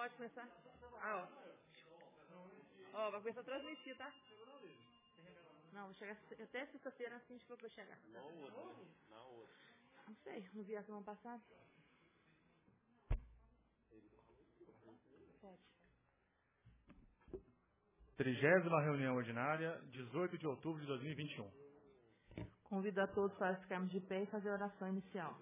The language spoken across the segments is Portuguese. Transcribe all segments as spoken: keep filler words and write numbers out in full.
Pode começar? Ah, ó. Ó, vai começar a transmitir, tá? Não, vou chegar até sexta-feira assim, tipo, pra chegar. Na outra. Na outra. Não sei, não vi a semana passada. Pode. Trigésima reunião ordinária, dezoito de outubro de dois mil e vinte e um. Convido a todos para ficarmos de pé e fazer a oração inicial.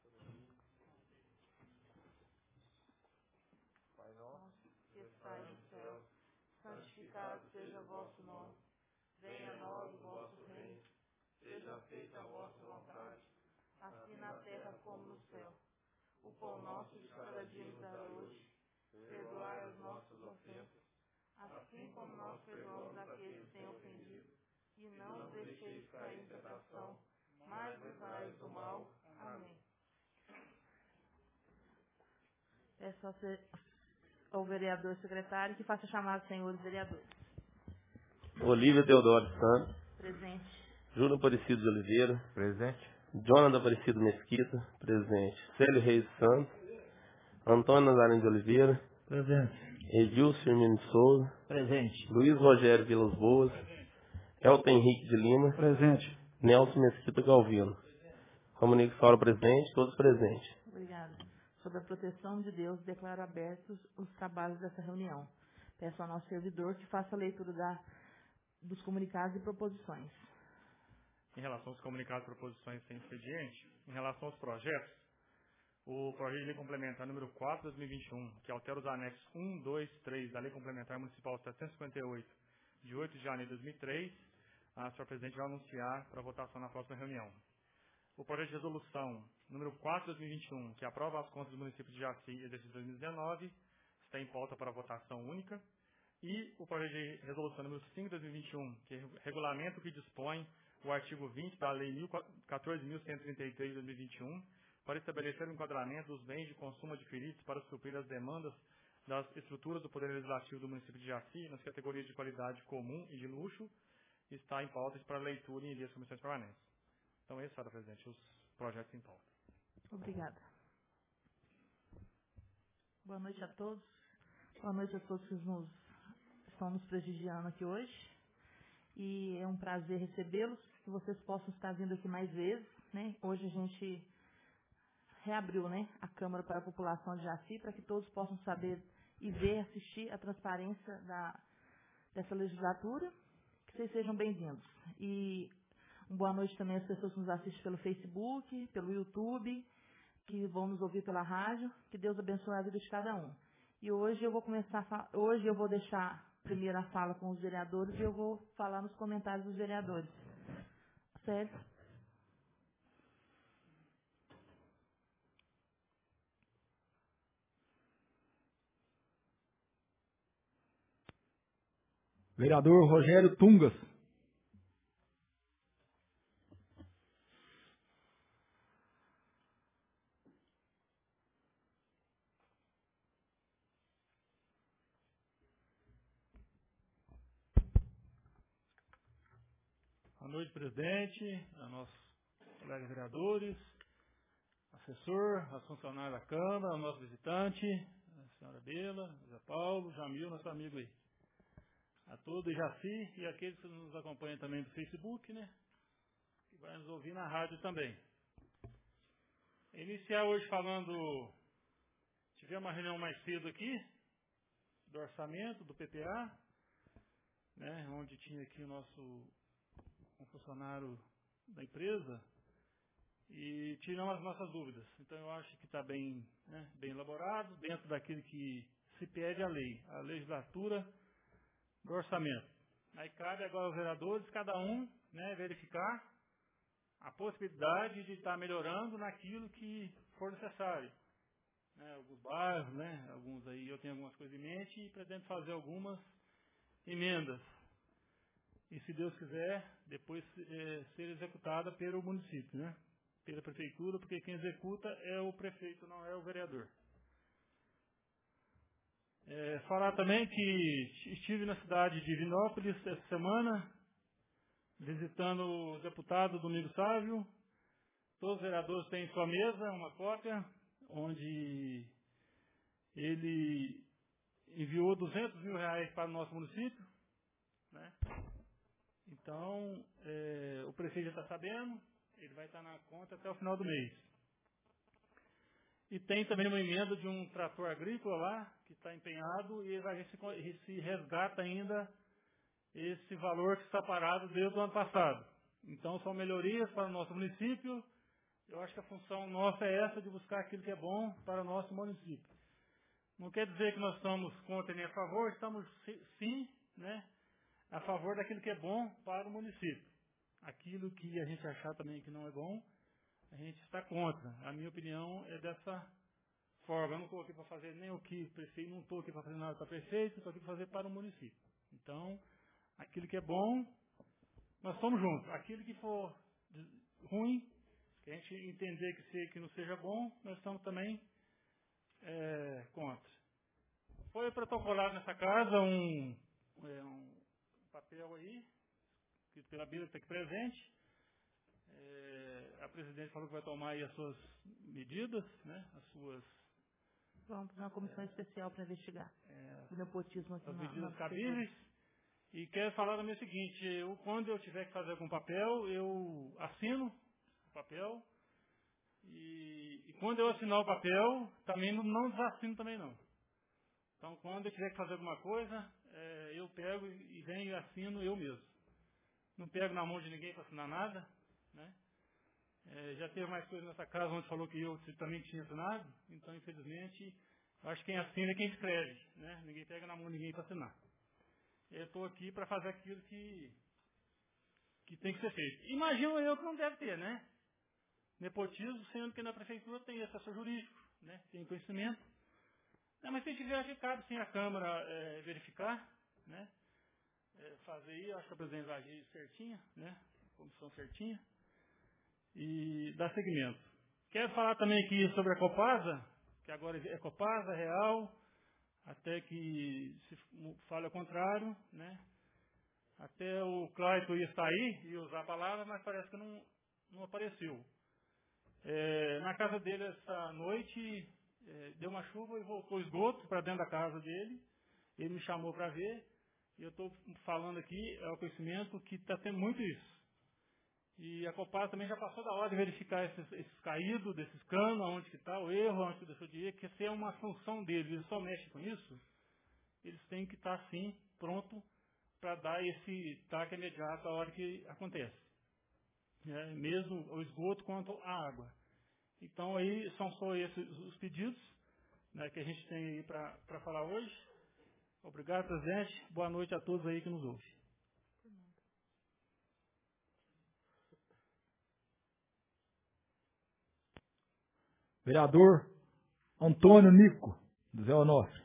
Pai nosso, Que estais no céu, santificado seja o vosso nome. Venha a nós o vosso reino. Seja feita a vossa vontade, assim na terra como no céu. O pão nosso de cada dia nos dá hoje. Perdoai as nossas ofensas, assim como nós perdoamos aqueles que têm ofendido. E não nos deixeis cair em tentação, mas livrai-nos do mal. Amém. É só ser o vereador secretário que faça chamada, senhores vereadores. Olívia Teodoro Santos. Presente. Júlio Aparecido de Oliveira. Presente. Jonathan Aparecido Mesquita. Presente. Célio Reis Santos. Antônio Nazareno de Oliveira. Presente. Edilson Firmino de Souza. Presente. Luiz Rogério Vilas Boas. Elton Henrique de Lima. Presente. Nelson Mesquita Galvino. Comunico que fala presente, todos presentes. Obrigada. Sob a proteção de Deus, declaro abertos os trabalhos dessa reunião. Peço ao nosso servidor que faça a leitura da, dos comunicados e proposições. Em relação aos comunicados e proposições sem expediente, em relação aos projetos, o projeto de lei complementar número quatro de dois mil e vinte e um, que altera os anexos um, dois, três da Lei Complementar Municipal setecentos e cinquenta e oito, de oito de janeiro de dois mil e três, a senhora presidente vai anunciar para votação na próxima reunião. O projeto de resolução número quatro de dois mil e vinte e um, que aprova as contas do município de Jaci, exercício dois mil e dezenove, está em pauta para votação única. E o projeto de resolução número cinco de dois mil e vinte e um, que é o regulamento que dispõe o artigo vinte da Lei quatorze mil cento e trinta e três de dois mil e vinte e um, para estabelecer o enquadramento dos bens de consumo adquiridos para suprir as demandas das estruturas do Poder Legislativo do município de Jaci, nas categorias de qualidade comum e de luxo, está em pauta para leitura e envio às comissões permanentes. Então, esses, senhora presidente, os projetos em pauta. Obrigada. Boa noite a todos. Boa noite a todos que nos, estão nos prestigiando aqui hoje. E é um prazer recebê-los, que vocês possam estar vindo aqui mais vezes, né? Hoje a gente reabriu, né, a Câmara para a população de Jaci, para que todos possam saber e ver, assistir a transparência da, dessa legislatura. Que vocês sejam bem-vindos. E uma boa noite também às pessoas que nos assistem pelo Facebook, pelo YouTube, que vão nos ouvir pela rádio. Que Deus abençoe a vida de cada um. E hoje eu vou começar, a, hoje eu vou deixar primeiro a fala com os vereadores e eu vou falar nos comentários dos vereadores. Sério? Vereador Rogério Tungas. Boa noite, presidente, a nossos colegas vereadores, assessor, aos funcionários da Câmara, ao nosso visitante, a senhora Bela, José Paulo, Jamil, nosso amigo aí. A todos, Jaci, e aqueles que nos acompanham também do Facebook, né? Que vai nos ouvir na rádio também. Iniciar hoje falando, tivemos uma reunião mais cedo aqui, do orçamento, do P P A, né? Onde tinha aqui o nosso um funcionário da empresa, e tiramos as nossas dúvidas. Então, eu acho que está bem, né, bem elaborado, dentro daquilo que se pede a lei, a legislatura do orçamento. Aí cabe agora aos vereadores, cada um, né, verificar a possibilidade de estar melhorando naquilo que for necessário. Né, alguns bairros, né, alguns aí, eu tenho algumas coisas em mente e pretendo fazer algumas emendas. E, se Deus quiser, depois é, ser executada pelo município, né? Pela prefeitura, porque quem executa é o prefeito, não é o vereador. É, falar também que estive na cidade de Vinópolis essa semana, visitando o deputado Domingos Sávio. Todos os vereadores têm em sua mesa uma cópia, onde ele enviou duzentos mil reais para o nosso município, né? Então, é, o prefeito já está sabendo, ele vai estar na conta até o final do mês. E tem também uma emenda de um trator agrícola lá, que está empenhado, e vai ver se, se resgata ainda esse valor que está parado desde o ano passado. Então, são melhorias para o nosso município. Eu acho que a função nossa é essa, de buscar aquilo que é bom para o nosso município. Não quer dizer que nós estamos contra nem a favor, estamos sim, né, a favor daquilo que é bom para o município. Aquilo que a gente achar também que não é bom, a gente está contra. A minha opinião é dessa forma. Eu não estou aqui para fazer nem o que prefeito, não estou aqui para fazer nada para prefeito, estou aqui para fazer para o município. Então, aquilo que é bom, nós estamos juntos. Aquilo que for ruim, que a gente entender que, se, que não seja bom, nós estamos também é, contra. Foi protocolado nessa casa um, é, um papel aí, que pela Bíblia está aqui presente. É, a presidente falou que vai tomar aí as suas medidas, né, as suas... Vamos para uma comissão é, especial para investigar é, o nepotismo aqui as na, medidas na cabíveis. E quero falar também o seguinte, eu, quando eu tiver que fazer algum papel, eu assino o papel. E, e quando eu assinar o papel, também não, não desassino também não. Então, quando eu tiver que fazer alguma coisa, é, eu pego e venho e assino eu mesmo. Não pego na mão de ninguém para assinar nada, né? É, já teve mais coisas nessa casa onde falou que eu também tinha assinado, então, infelizmente, eu acho que quem assina é quem escreve, né? Ninguém pega na mão de ninguém para assinar. Eu estou aqui para fazer aquilo que, que tem que ser feito. Imagino eu que não deve ter, né? Nepotismo, sendo que na prefeitura tem assessor jurídico, né? Tem conhecimento. É, mas se tiver, acho que cabe sim a Câmara é, verificar, né? É, fazer aí, acho que a presidente vai agir certinha, né? Comissão certinha. E dar seguimento. Quero falar também aqui sobre a Copasa, que agora é Copasa, Real, até que se fale ao contrário, né? Até o Clayton ia sair e usar a palavra, mas parece que não, não apareceu. É, na casa dele essa noite, é, deu uma chuva e voltou esgoto para dentro da casa dele. Ele me chamou para ver. E eu estou falando aqui, é o conhecimento que está tendo muito isso. E a Copasa também já passou da hora de verificar esses, esses caídos, desses canos, onde que está o erro, onde que deixou de ir, que se é uma função deles, eles só mexem com isso, eles têm que estar, sim, pronto para dar esse taque imediato a hora que acontece. É, mesmo o esgoto quanto a água. Então, aí são só esses os pedidos, né, que a gente tem aí para falar hoje. Obrigado, presidente. Boa noite a todos aí que nos ouvem. Vereador Antônio Nico, do Zé Onofre.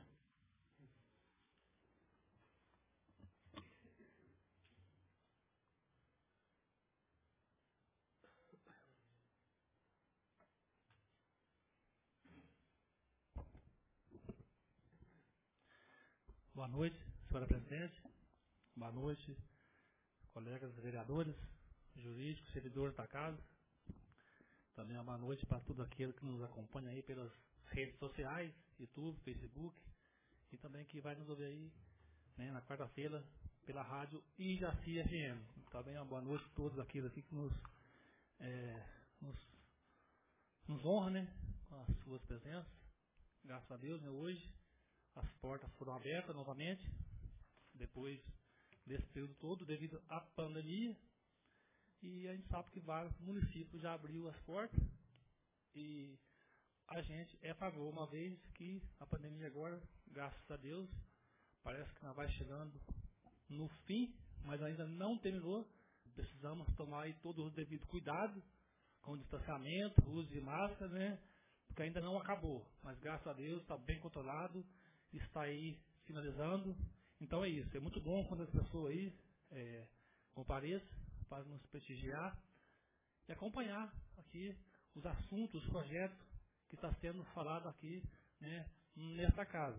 Boa noite, senhora presidente. Boa noite, colegas vereadores, jurídicos, servidores da casa. Também uma boa noite para todo aquele que nos acompanha aí pelas redes sociais, YouTube, Facebook, e também que vai nos ouvir aí, né, na quarta-feira pela rádio Ijaci F M. Também uma boa noite a todos aqueles aqui que nos, é, nos, nos honram, né, com as suas presenças. Graças a Deus, né, hoje as portas foram abertas novamente, depois desse período todo, devido à pandemia. E a gente sabe que vários municípios já abriu as portas. E a gente é a favor, uma vez que a pandemia agora, graças a Deus, parece que ela vai chegando no fim, mas ainda não terminou. Precisamos tomar aí todo o devido cuidado, com o distanciamento, uso de máscara, né? Porque ainda não acabou. Mas graças a Deus está bem controlado, está aí finalizando. Então é isso, é muito bom quando as pessoas aí é, compareçam para nos prestigiar e acompanhar aqui os assuntos, os projetos que está sendo falado aqui, né, nesta casa.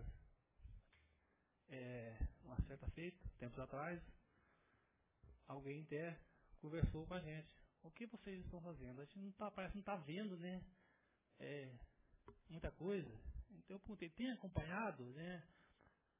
É, uma certa feita, tempos atrás, alguém até conversou com a gente. O que vocês estão fazendo? A gente não tá, parece que não está vendo, né, é, muita coisa. Então eu perguntei, tem acompanhado, né?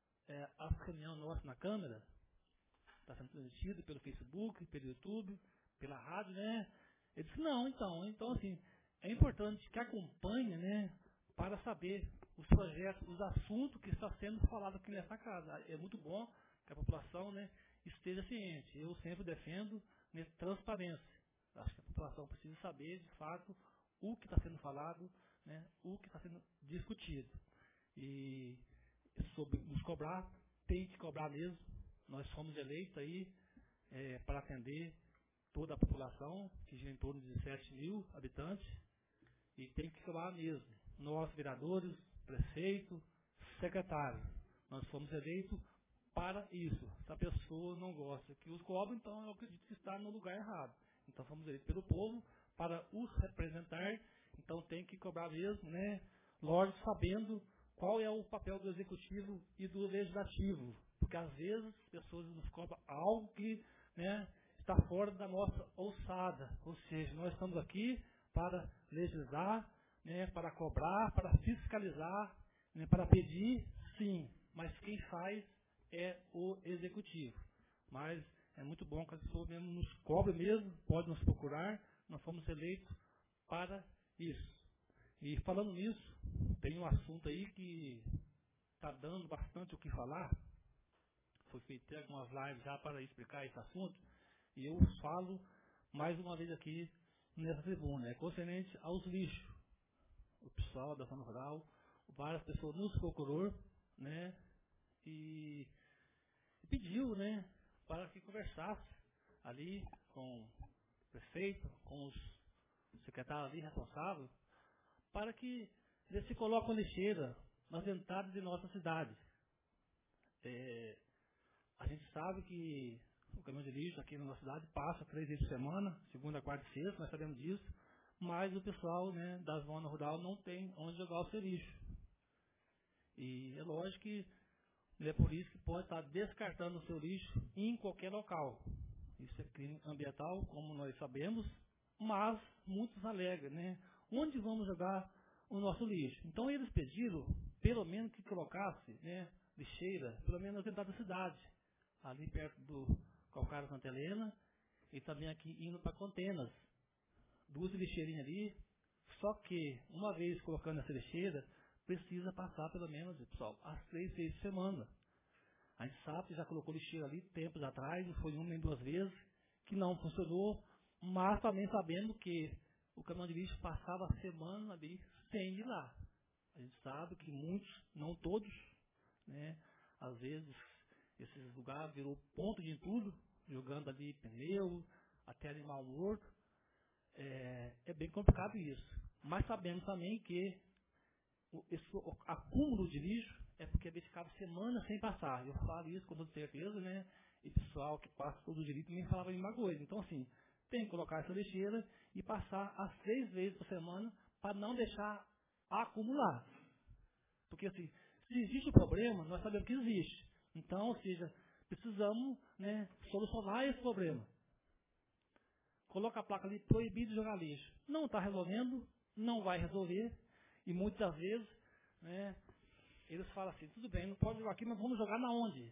é, a reunião nossa na Câmara está sendo transmitida pelo Facebook, pelo YouTube, pela rádio, né? Ele disse, não, então, então assim, é importante que acompanhe, né, para saber os projetos, os assuntos que estão sendo falados aqui nessa casa. É muito bom que a população, né, esteja ciente. Eu sempre defendo, né, transparência. Acho que a população precisa saber, de fato, o que está sendo falado, né, o que está sendo discutido. E sobre nos cobrar, tem que cobrar mesmo. Nós fomos eleitos aí é, para atender toda a população, que gira em torno de sete mil habitantes, e tem que cobrar mesmo. Nós, vereadores, prefeito, secretário, nós fomos eleitos para isso. Se a pessoa não gosta que os cobre, então eu acredito que está no lugar errado. Então fomos eleitos pelo povo para os representar, então tem que cobrar mesmo, né? Lógico, sabendo qual é o papel do executivo e do legislativo, porque às vezes as pessoas nos cobram algo que, né, está fora da nossa alçada, ou seja, nós estamos aqui para legislar, né, para cobrar, para fiscalizar, né, para pedir, sim, mas quem faz é o executivo. Mas é muito bom que as pessoas mesmo nos cobrem mesmo, pode nos procurar, nós fomos eleitos para isso. E falando nisso, tem um assunto aí que está dando bastante o que falar. Foi feito algumas lives já para explicar esse assunto. E eu falo mais uma vez aqui nessa tribuna. É concernente aos lixos. O pessoal da zona rural, várias pessoas nos procurou, né? E pediu, né, para que conversasse ali com o prefeito, com os secretários ali responsáveis, para que eles se coloquem a lixeira nas entradas de nossa cidade. É, a gente sabe que o caminhão de lixo aqui na nossa cidade passa três vezes por semana, segunda, quarta e sexta, nós sabemos disso, mas o pessoal, né, da zona rural não tem onde jogar o seu lixo. E é lógico que é por isso que pode estar descartando o seu lixo em qualquer local. Isso é crime ambiental, como nós sabemos, mas muitos alegam, né? Onde vamos jogar o nosso lixo? Então eles pediram, pelo menos que colocasse, né, lixeira, pelo menos na entrada da cidade, ali perto do Calcário Santa Helena, e também aqui indo para Contenas. Duas lixeirinhas ali, só que uma vez colocando essa lixeira, precisa passar pelo menos, pessoal, as três vezes por semana. A gente sabe que já colocou lixeira ali tempos atrás, não foi uma nem duas vezes, que não funcionou, mas também sabendo que o caminhão de lixo passava a semana ali sem ir lá. A gente sabe que muitos, não todos, né, às vezes esses lugares virou ponto de entulho, jogando ali pneu, até animal morto. É, é bem complicado isso. Mas sabemos também que o, esse, o acúmulo de lixo é porque ele ficava semanas sem passar. Eu falo isso com toda certeza, né? E o pessoal que passa todo o direito também falava a mesma coisa. Então, assim, tem que colocar essa lixeira e passar as três vezes por semana para não deixar acumular. Porque, assim, se existe o problema, nós sabemos que existe. Então, ou seja, precisamos, né, solucionar esse problema. Coloca a placa ali, proibido de jogar lixo. Não está resolvendo, não vai resolver. E muitas vezes, né, eles falam assim, tudo bem, não pode jogar aqui, mas vamos jogar na onde?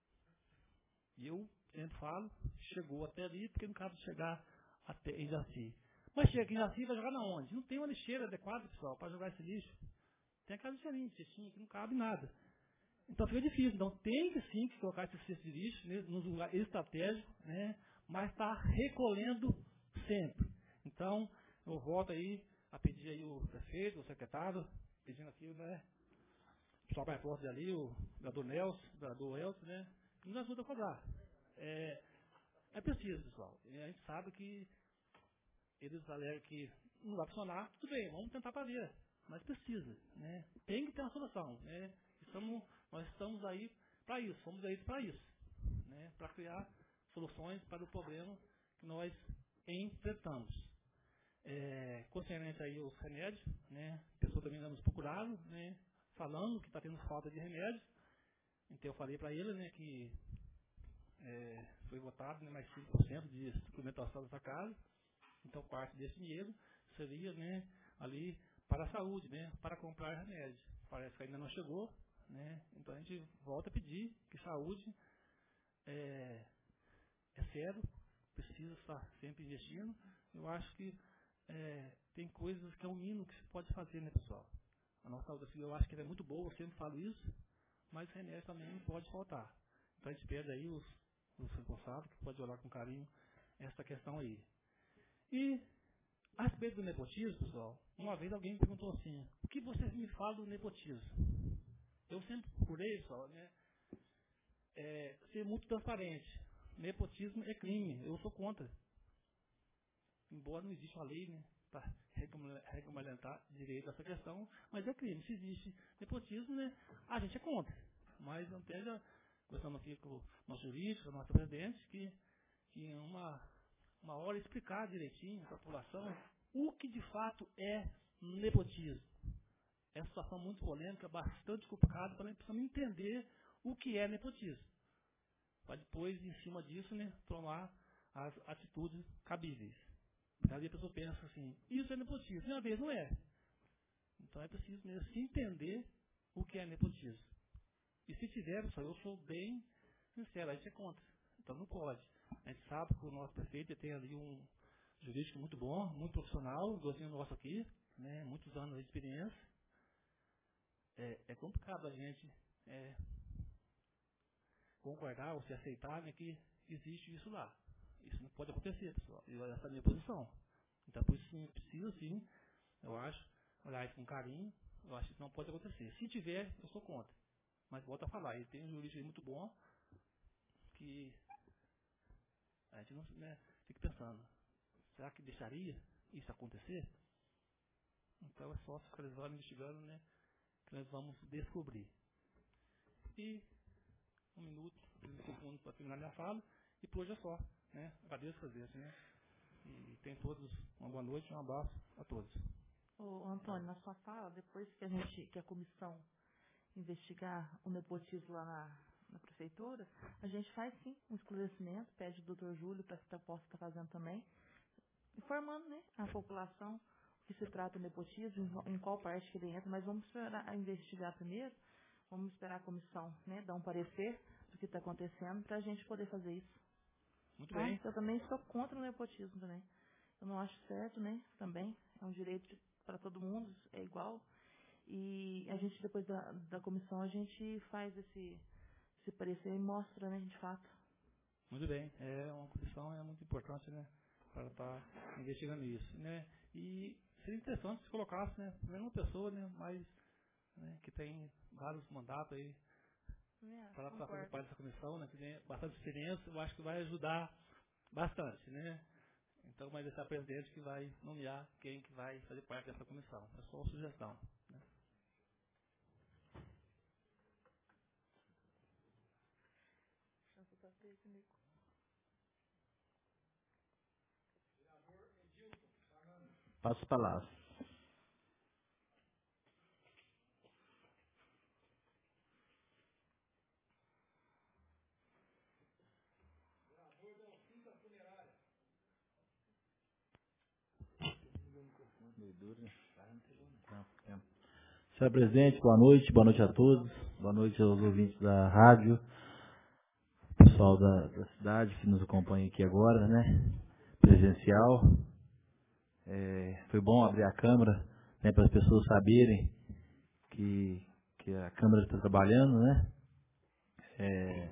E eu sempre falo, chegou até ali, porque não cabe chegar até em Jaci. Mas chega aqui em Jaci, vai jogar na onde? Não tem uma lixeira adequada, pessoal, para jogar esse lixo. Tem aquela lixeirinha, cestinha, que não cabe nada. Então fica difícil. Então tem que sim que colocar esse cesto de lixo, né, nos lugares estratégicos, né, mas está recolhendo sempre. Então, eu volto aí a pedir aí o prefeito, o secretário, pedindo aqui, né, o pessoal mais forte ali, o vereador Nelson, o vereador Elton, né, que nos ajuda a cobrar. É, é preciso, pessoal. E a gente sabe que eles alegam que não vai funcionar, tudo bem, vamos tentar fazer, mas precisa, né, tem que ter uma solução, né, estamos, nós estamos aí para isso, fomos aí para isso, né, para criar soluções para o problema que nós enfrentamos. É, concernente aí os remédios, né, a pessoa também nos procuraram, né, falando que está tendo falta de remédios. Então eu falei para ele, né, que é, foi votado, né, mais cinco por cento de suplementação dessa casa. Então parte desse dinheiro seria, né, ali para a saúde, né, para comprar remédios. Parece que ainda não chegou, né? Então a gente volta a pedir que saúde é, é sério, precisa estar sempre investindo. Eu acho que é, tem coisas que é o mínimo que se pode fazer, né, pessoal? A nossa saúde, assim, eu acho que ela é muito boa, eu sempre falo isso, mas remédio também não pode faltar. Então a gente pede aí os, os responsáveis, que pode olhar com carinho essa questão aí. E a respeito do nepotismo, pessoal, uma vez alguém me perguntou assim, o que vocês me falam do nepotismo? Eu sempre procurei, pessoal, né, é, ser muito transparente. Nepotismo é crime, eu sou contra. Embora não exista uma lei, né, para regulamentar direito essa questão, mas é crime. Se existe nepotismo, né, a gente é contra. Mas não esteja conversando aqui com o nosso jurídico, com o nosso presidente, que, que uma, uma hora explicar direitinho para a população o que de fato é nepotismo. É uma situação muito polêmica, bastante complicada, para precisamos entender o que é nepotismo. Para depois, em cima disso, né, tomar as atitudes cabíveis. Porque às vezes a pessoa pensa assim, isso é nepotismo, e às vezes não é. Então é preciso mesmo se entender o que é nepotismo. E se tiver, pessoal, eu sou bem sincero, a gente é contra. Então não pode. A gente sabe que o nosso prefeito tem ali um jurídico muito bom, muito profissional, igualzinho nosso aqui, né, muitos anos de experiência. É, é complicado a gente é, concordar ou se aceitar, né, que existe isso lá. Isso não pode acontecer, pessoal. E essa é a minha posição. Então, por isso, sim, precisa, sim, eu acho, olhar isso com carinho. Eu acho que isso não pode acontecer. Se tiver, eu sou contra. Mas volto a falar, ele tem um jurídico muito bom, que a gente não, né, fica pensando, será que deixaria isso acontecer? Então, é só fiscalizando, investigando, né, que nós vamos descobrir. E, um minuto, para terminar minha fala, e por hoje é só. Né? Agradeço às vezes, né? E tem todos uma boa noite, um abraço a todos. Ô, Antônio, na sua fala, depois que a gente, que a comissão investigar o nepotismo lá na, na prefeitura, a gente faz sim um esclarecimento, pede o doutor Júlio para que possa estar fazendo também, informando, né, a população o que se trata do nepotismo, em, em qual parte que ele entra, mas vamos esperar a investigar primeiro, vamos esperar a comissão, né, dar um parecer do que está acontecendo para a gente poder fazer isso. Muito Ah, bem. eu também sou contra o nepotismo também. Eu não acho certo, né? Também é um direito para todo mundo, é igual. E a gente, depois da, da comissão, a gente faz esse, esse parecer e mostra, né, de fato. Muito bem. É uma comissão é muito importante, né? Para estar investigando isso, né? E seria interessante se colocasse, né? Primeiro uma pessoa, né? Mais, né, que tem vários mandatos aí. É, Para fazer parte dessa comissão, né, que tem bastante experiência, eu acho que vai ajudar bastante, né? Então, vai deixar a presidente que vai nomear quem que vai fazer parte dessa comissão. É só uma sugestão. Né? Passo a palavra. Senhor presidente, boa noite, boa noite a todos, boa noite aos ouvintes da rádio, pessoal da, da cidade que nos acompanha aqui agora, né, presencial. É, foi bom abrir a câmera, né, para as pessoas saberem que, que a câmera está trabalhando, né, é,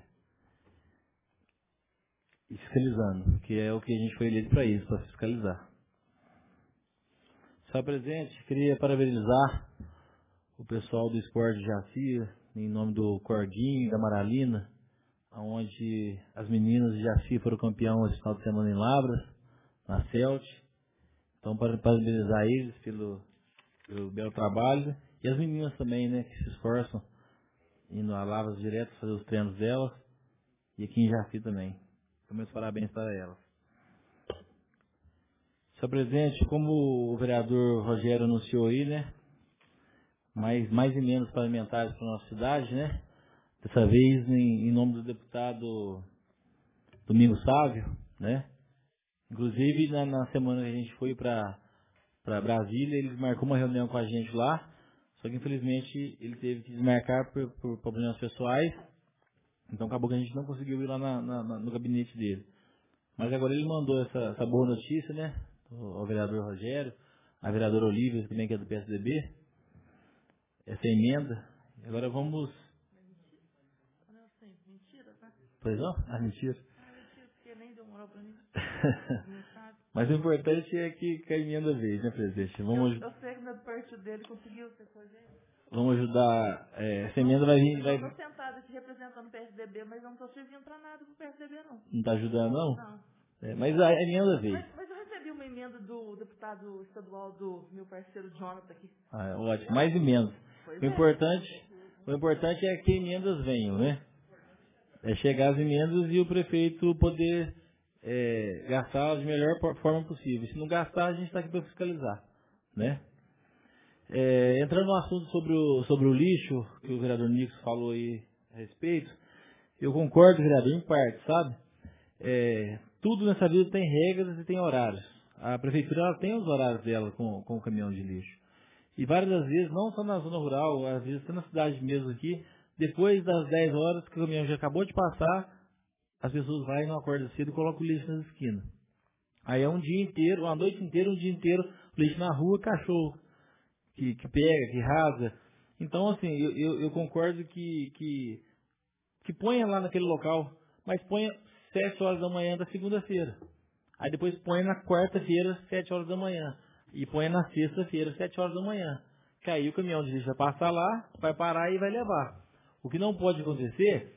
e fiscalizando, que é o que a gente foi eleito para isso, para fiscalizar. Senhor presidente, queria parabenizar o pessoal do esporte de Jaci, em nome do Corguinho e da Maralina, onde as meninas de Jaci foram campeão esse final de semana em Lavras, na Celt. Então, para parabenizar eles pelo, pelo belo trabalho. E as meninas também, né, que se esforçam indo a Lavras direto fazer os treinos delas. E aqui em Jaci também. Então, meus parabéns para elas. Senhor presidente, como o vereador Rogério anunciou aí, né, mais, mais emendas parlamentares para a nossa cidade, né, dessa vez em, em nome do deputado Domingos Sávio, né, inclusive na, na semana que a gente foi para para Brasília, ele marcou uma reunião com a gente lá, só Só que infelizmente ele teve que desmarcar por, por problemas pessoais. Então acabou que a gente não conseguiu ir lá na, na, na, no gabinete dele. Mas agora ele mandou essa, essa boa notícia, né? O, o vereador Rogério, a vereadora Olívia, também que é do P S D B, essa emenda. Agora vamos... Mentira, tá? Pois não? Ah, mentira. Ah, mentira, porque nem deu moral pra mim. Mas o importante é que, que a emenda veio, né, presidente? Vamos, eu, eu sei que do partido dele conseguiu ser coisa. Vamos ajudar. É, essa emenda vai vir. Vai... Eu estou sentada aqui representando o P S D B, mas eu não estou servindo para nada pro P S D B, não. Não está ajudando, não? Não. É, mas a emenda veio. Mas, mas eu recebi uma emenda do deputado estadual do meu parceiro Jonathan aqui. Ah, é, ótimo. Mais emendas. Pois o, é. importante, o importante é que emendas venham, né? É chegar as emendas e o prefeito poder é, gastar da melhor forma possível. Se não gastar, a gente está aqui para fiscalizar, né? É, entrando no assunto sobre o, sobre o lixo, que o vereador Nix falou aí a respeito, eu concordo, vereador, em parte, sabe? É, tudo nessa vida tem regras e tem horários. A prefeitura ela tem os horários dela com, com o caminhão de lixo. E várias das vezes, não só na zona rural, às vezes até na cidade mesmo aqui, depois das dez horas que o caminhão já acabou de passar, as pessoas vão e não acordam cedo e colocam o lixo nas esquinas. Aí é um dia inteiro, uma noite inteira, um dia inteiro, lixo na rua, cachorro que, que pega, que rasga. Então, assim, eu, eu, eu concordo que, que, que ponha lá naquele local, mas ponha sete horas da manhã da segunda-feira. Aí depois ponha na quarta-feira, sete horas da manhã. E ponha na sexta-feira, sete horas da manhã. Que aí o caminhão de lixo vai passar lá, vai parar e vai levar. O que não pode acontecer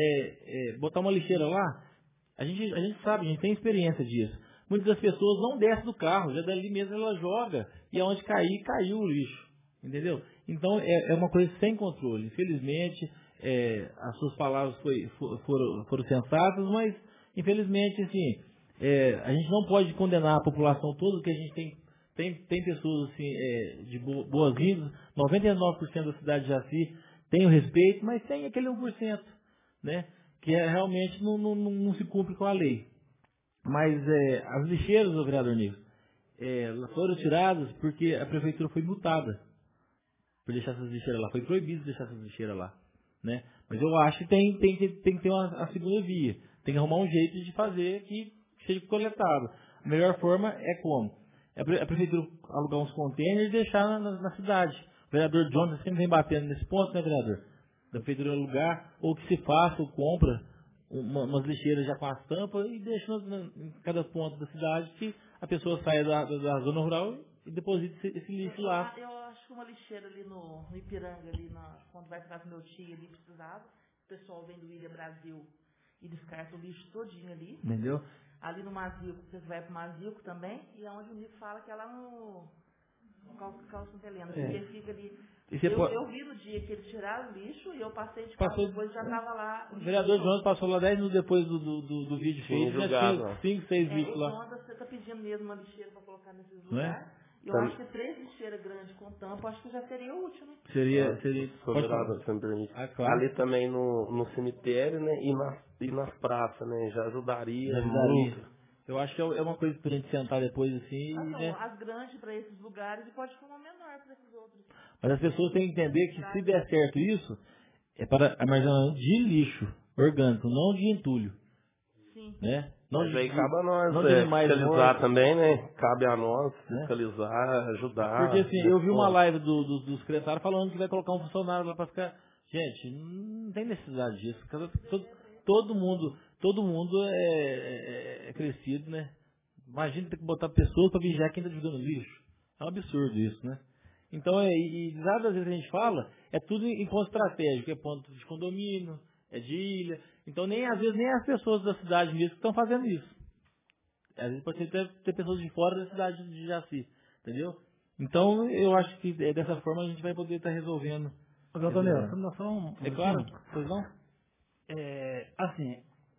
é, é botar uma lixeira lá. A gente, a gente sabe, a gente tem experiência disso. Muitas das pessoas não descem do carro, já dali mesmo ela joga. E aonde cair, caiu o lixo. Entendeu? Então é, é uma coisa sem controle. Infelizmente, é, as suas palavras foi, for, foram, foram sensatas, mas infelizmente, assim, é, a gente não pode condenar a população toda, porque a gente tem Tem, tem pessoas assim, é, de boas-vindas, noventa e nove por cento da cidade de Jaci tem o respeito, mas tem aquele um por cento, né, que é, realmente não, não, não se cumpre com a lei. Mas é, as lixeiras, o vereador Nico, é, foram tiradas porque a prefeitura foi multada por deixar essas lixeiras lá, foi proibido deixar essas lixeiras lá. Né? Mas eu acho que tem, tem, tem, tem que ter uma, a segunda via, tem que arrumar um jeito de fazer que seja coletado. A melhor forma é como? A prefeitura alugar uns contêineres e deixar na, na, na cidade. O vereador Johnson sempre vem batendo nesse ponto, né, vereador? Da prefeitura alugar, ou que se faça ou compra uma, umas lixeiras já com as tampas e deixa na, em cada ponto da cidade que a pessoa saia da, da, da zona rural e deposite esse, esse lixo lá. Eu acho que uma lixeira ali no, no Ipiranga, ali na, quando vai para meu tio ali precisava, o pessoal vem do Ilha Brasil e descarta o lixo todinho ali. Entendeu? Ali no Mazico, vocês vão para o Mazico também, e é onde o Nico fala que é lá no, no Calço Santa Helena, é. porque fica ali. Eu, pode... eu vi no dia que eles tiraram o lixo e eu passei de carro, depois já estava lá. O vereador João passou lá dez minutos depois do, do, do, do vídeo feito, já tinha cinco, seis é, lixos lá. Então, você está pedindo mesmo uma lixeira para colocar nesses Não lugares. é? Eu Também. acho que três lixeiras grandes com tampa, acho que já seria útil, né? Seria, seria. Soberano, se me permite. Ah, claro. Ali também no, no cemitério, né? E nas, e nas praças, né? Já ajudaria, já ajudaria. muito. Eu acho que é uma coisa pra gente sentar depois assim. Ah, não, né? As grandes para esses lugares e pode ficar uma menor para esses outros. Mas as pessoas têm que entender que se der certo isso, é para armazenamento de lixo orgânico, não de entulho. Sim. Né? Não Mas de, aí cabe a nós não é, fiscalizar mortos. Também, né? Cabe a nós né? fiscalizar, ajudar. Porque assim, eu vi uma live do, do, do secretário falando que vai colocar um funcionário lá para ficar. Gente, não tem necessidade disso. Todo, todo mundo, todo mundo é, é, é crescido, né? Imagina ter que botar pessoas para vigiar quem está jogando lixo. É um absurdo isso, né? Então, é, e várias vezes a gente fala, é tudo em ponto estratégico, é ponto de condomínio, é de ilha. Então, nem às vezes nem as pessoas da cidade mesmo que estão fazendo isso. Às vezes pode ter, ter pessoas de fora da cidade de Jaci, entendeu? Então, eu acho que é, dessa forma a gente vai poder estar resolvendo. Mas, Antônio, só nós falamos... É claro, pois não? É, assim,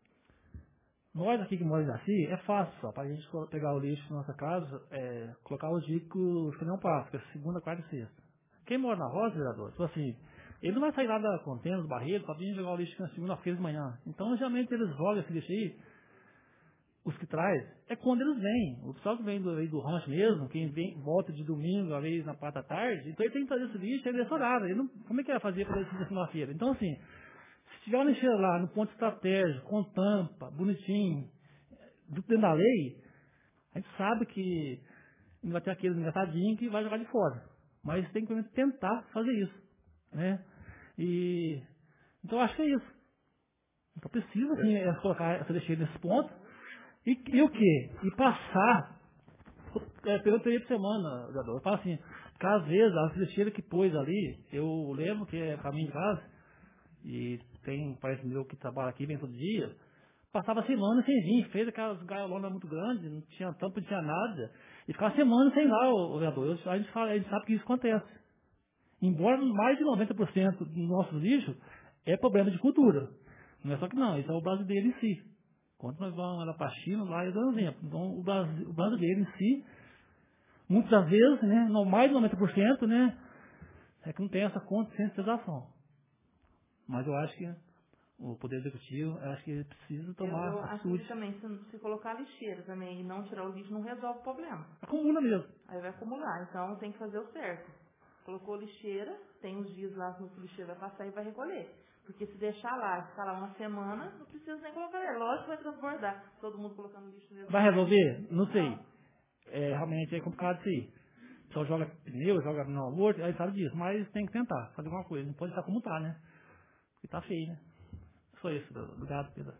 nós aqui que moramos em Jaci, é fácil só, para a gente pegar o lixo na nossa casa, é, colocar o dia que o caminhão passa, que é segunda, quarta e sexta. Quem mora na roça, vereador, tipo assim, ele não vai sair lá da contêiner, do barreiro, para vir jogar o lixo na segunda-feira de manhã. Então, geralmente, eles jogam esse lixo aí os que traz, é quando eles vêm. O pessoal que vem do, vem do rancho mesmo, quem vem, volta de domingo, às vezes na parte da tarde, então ele tem que fazer esse lixo, ele é horário. Ele não, como é que ele vai fazer para esse segunda-feira? Então, assim, se tiver uma lixeira lá, no ponto estratégico, com tampa, bonitinho, dentro da lei, a gente sabe que não vai ter aquele engraçadinho que vai jogar de fora. Mas tem que tentar fazer isso, né? E, então, acho que é isso. Então, precisa, assim, é colocar essa lixeira nesse ponto. E, e o quê? E passar é, pelo período de semana, eu falo assim, porque às vezes a lixeira que pôs ali, eu lembro que é caminho de casa, e tem um parente meu que trabalha aqui, vem todo dia, passava semana sem vir, fez aquelas gaiolonas muito grandes, não tinha tampa, não tinha nada, e ficava semana sem ir lá, o, o vereador. Eu, a, gente fala, a gente sabe que isso acontece. Embora mais de noventa por cento do nosso lixo é problema de cultura. Não é só que não, isso é o brasileiro em si. Quando nós vamos lá para a China, lá eu dou um exemplo. Então, o, Brasil, o brasileiro em si, muitas das vezes, né, não mais de noventa por cento, né, é que não tem essa conscientização. Mas eu acho que o Poder Executivo, eu acho que ele precisa tomar eu, eu atitude. acho que também, se, se colocar lixeira também e não tirar o lixo, não resolve o problema. Acumula mesmo. Aí vai acumular, então tem que fazer o certo. Colocou lixeira, tem os dias lá que o lixeiro vai passar e vai recolher. Porque se deixar lá, ficar lá uma semana, não precisa nem colocar. É lógico que vai transbordar. Todo mundo colocando lixo mesmo. Vai resolver? Não sei. É, realmente é complicado isso aí. O pessoal joga pneu, joga no amor, aí sabe disso. Mas tem que tentar fazer alguma coisa. Não pode estar como tá, né? Porque tá feio, né? Só isso. Obrigado, Pedro.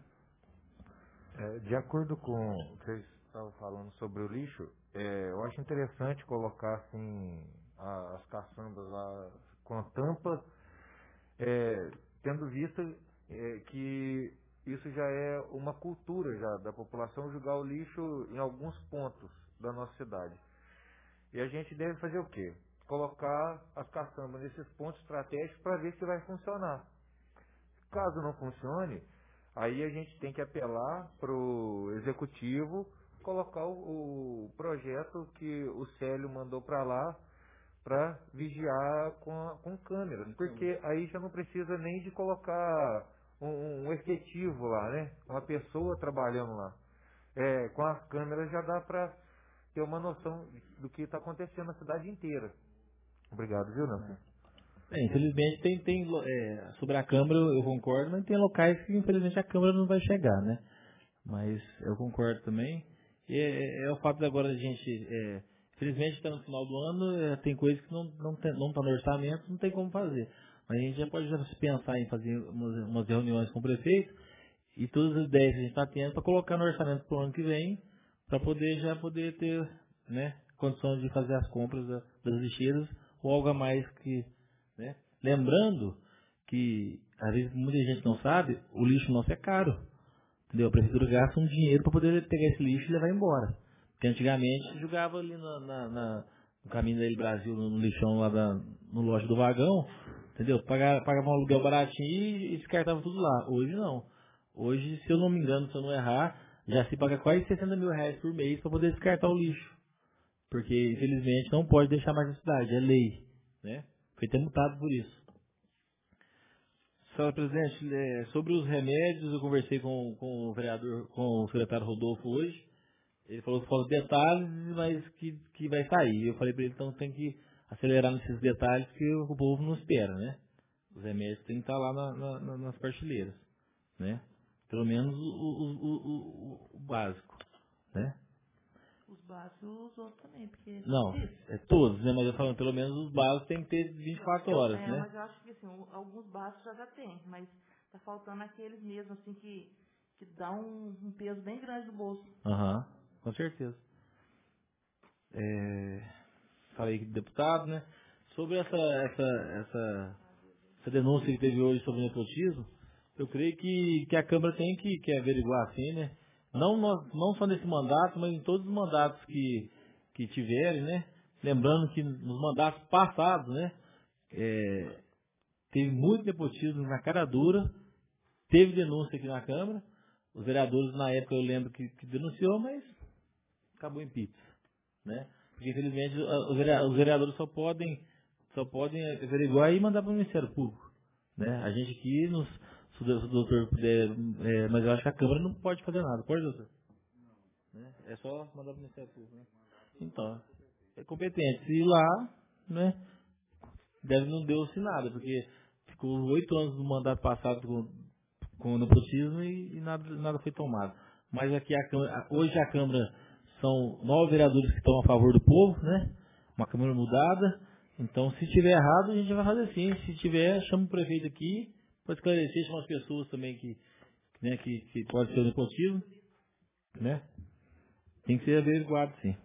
É, de acordo com o que vocês estavam falando sobre o lixo, é, eu acho interessante colocar assim a, as caçambas lá com a tampa, é, tendo visto é, que isso já é uma cultura já da população jogar o lixo em alguns pontos da nossa cidade. E a gente deve fazer o quê? Colocar as caçambas nesses pontos estratégicos para ver se vai funcionar. Caso não funcione, aí a gente tem que apelar para o executivo colocar o, o projeto que o Célio mandou para lá para vigiar com, a, com câmeras, porque aí já não precisa nem de colocar um, um efetivo lá, né? Uma pessoa trabalhando lá. É, com as câmeras já dá para ter uma noção do que está acontecendo na cidade inteira. Obrigado, viu, Nelson? É, infelizmente tem, tem é, sobre a Câmara eu concordo, mas tem locais que infelizmente a Câmara não vai chegar, né? Mas eu concordo também. E é, é o fato de agora a gente, é, infelizmente está no final do ano, é, tem coisas que não não está não tá no orçamento, não tem como fazer. Mas a gente já pode já pensar em fazer umas, umas reuniões com o prefeito e todas as ideias que a gente está tendo para colocar no orçamento para o ano que vem, para poder já poder ter, né, condição de fazer as compras da, das lixeiras ou algo a mais que, né? Lembrando que às vezes muita gente não sabe, o lixo nosso é caro, entendeu? A prefeitura gasta um dinheiro para poder pegar esse lixo e levar embora, porque antigamente jogava ali na, na, na, no caminho da Ilha Brasil, no, no lixão lá da, no loja do vagão, entendeu? Pagava, pagava um aluguel baratinho e, e descartava tudo lá. Hoje não. Hoje, se eu não me engano, se eu não errar, já se paga quase sessenta mil reais por mês para poder descartar o lixo. Porque, infelizmente, não pode deixar mais na cidade. É lei, né? Foi até multado por isso. Senhora Presidente, é, sobre os remédios, eu conversei com, com o vereador, com o secretário Rodolfo hoje. Ele falou que falta detalhes, mas que, que vai sair. Eu falei para ele, então tem que acelerar nesses detalhes que o povo não espera, né? Os remédios têm que estar lá na, na, nas prateleiras, né? Pelo menos o, o, o, o, o básico, né? Os básicos e os outros também, porque... Não, é todos, né? Mas eu falo, pelo menos os básicos tem que ter vinte e quatro horas, é, né? Mas eu acho que, assim, alguns básicos já já tem, mas tá faltando aqueles mesmo, assim, que, que dá um, um peso bem grande no bolso. Aham, uhum, com certeza. É, falei aqui do deputado, né? Sobre essa, essa, essa, essa denúncia que teve hoje sobre o nepotismo, eu creio que, que a Câmara tem que, que averiguar assim, né? Não, não só nesse mandato, mas em todos os mandatos que, que tiverem, né? Lembrando que nos mandatos passados, né? É, teve muito nepotismo na cara dura, teve denúncia aqui na Câmara, os vereadores na época eu lembro que, que denunciou, mas acabou em pizza, né? Porque infelizmente os vereadores só podem, só podem averiguar e mandar para o Ministério Público, né? A gente aqui nos... Se o doutor puder, é, mas eu acho que a Câmara não pode fazer nada. Pode, doutor? Né? É só mandar para o Ministério Público. Né? Então, é competente. Se ir lá, né, deve não deu-se nada, porque ficou oito anos do mandato passado com, com o nepotismo e, e nada, nada foi tomado. Mas aqui a Câmara, hoje a Câmara são nove vereadores que estão a favor do povo, né? Uma Câmara mudada. Então, se tiver errado, a gente vai fazer assim. Se tiver, chama o prefeito aqui para esclarecer, chama as pessoas também que, né, que, que pode ser o nepotismo, né? Tem que ser averiguado, sim.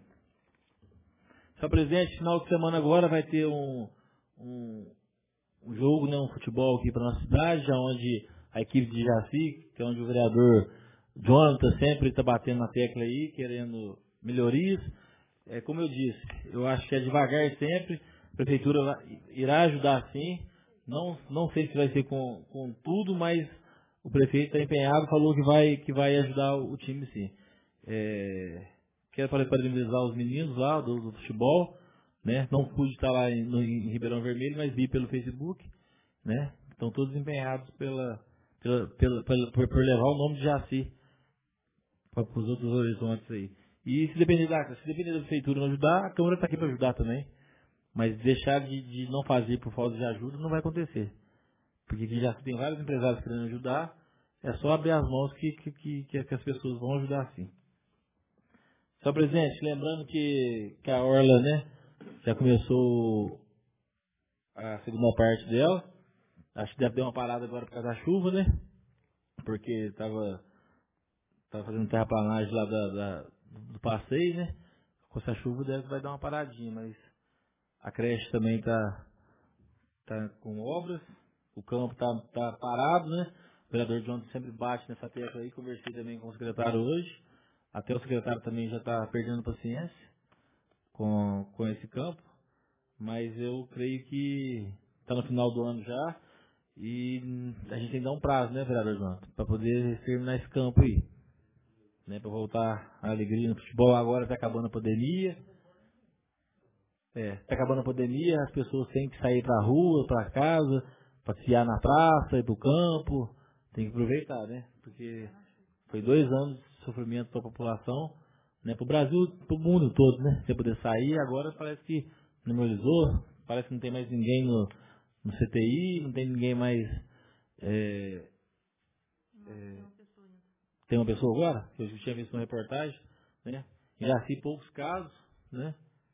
Senhor presidente, final de semana agora vai ter um, um, um jogo, né, um futebol aqui para nossa cidade, onde a equipe de Jaci, que é onde o vereador Jonathan sempre está batendo na tecla aí, querendo melhorias. É, como eu disse, eu acho que é devagar sempre, a prefeitura irá ajudar sim, não, não sei se vai ser com, com tudo, mas o prefeito está empenhado, falou que vai, que vai ajudar o, o time sim. É, quero parabenizar os meninos lá do, do futebol, né? Não pude estar lá em, no, em Ribeirão Vermelho, mas vi pelo Facebook, né? Estão todos empenhados pela, pela, pela, pela, por, por levar o nome de Jaci para os outros horizontes aí. E se depender da, se depender da prefeitura não ajudar, a Câmara está aqui para ajudar também. Mas deixar de, de não fazer por falta de ajuda não vai acontecer. Porque já tem vários empresários querendo ajudar, é só abrir as mãos que, que, que, que as pessoas vão ajudar sim. Senhor presidente, lembrando que, que a Orla, né, já começou a segunda parte dela. Acho que deve ter uma parada agora por causa da chuva, né? Porque estava tava fazendo terraplanagem lá da, da, do passeio, né? Com essa chuva deve vai dar uma paradinha, mas a creche também está tá com obras, o campo está tá parado, né? O vereador John sempre bate nessa tecla aí, conversei também com o secretário hoje. Até o secretário também já está perdendo paciência com, com esse campo, mas eu creio que está no final do ano já e a gente tem que dar um prazo, né, vereador João, para poder terminar esse campo aí, né, para voltar a alegria no futebol. Agora está acabando a pandemia, está é, acabando a pandemia, as pessoas têm que sair para a rua, para casa, passear na praça, ir para o campo, tem que aproveitar, né, porque foi dois anos de sofrimento para a população, né, para o Brasil, para o mundo todo, né, sem poder sair. Agora parece que normalizou, parece que não tem mais ninguém no, no C T I, não tem ninguém mais. É, é, tem uma pessoa agora, que eu tinha visto uma reportagem, né, em Jaci poucos casos, né,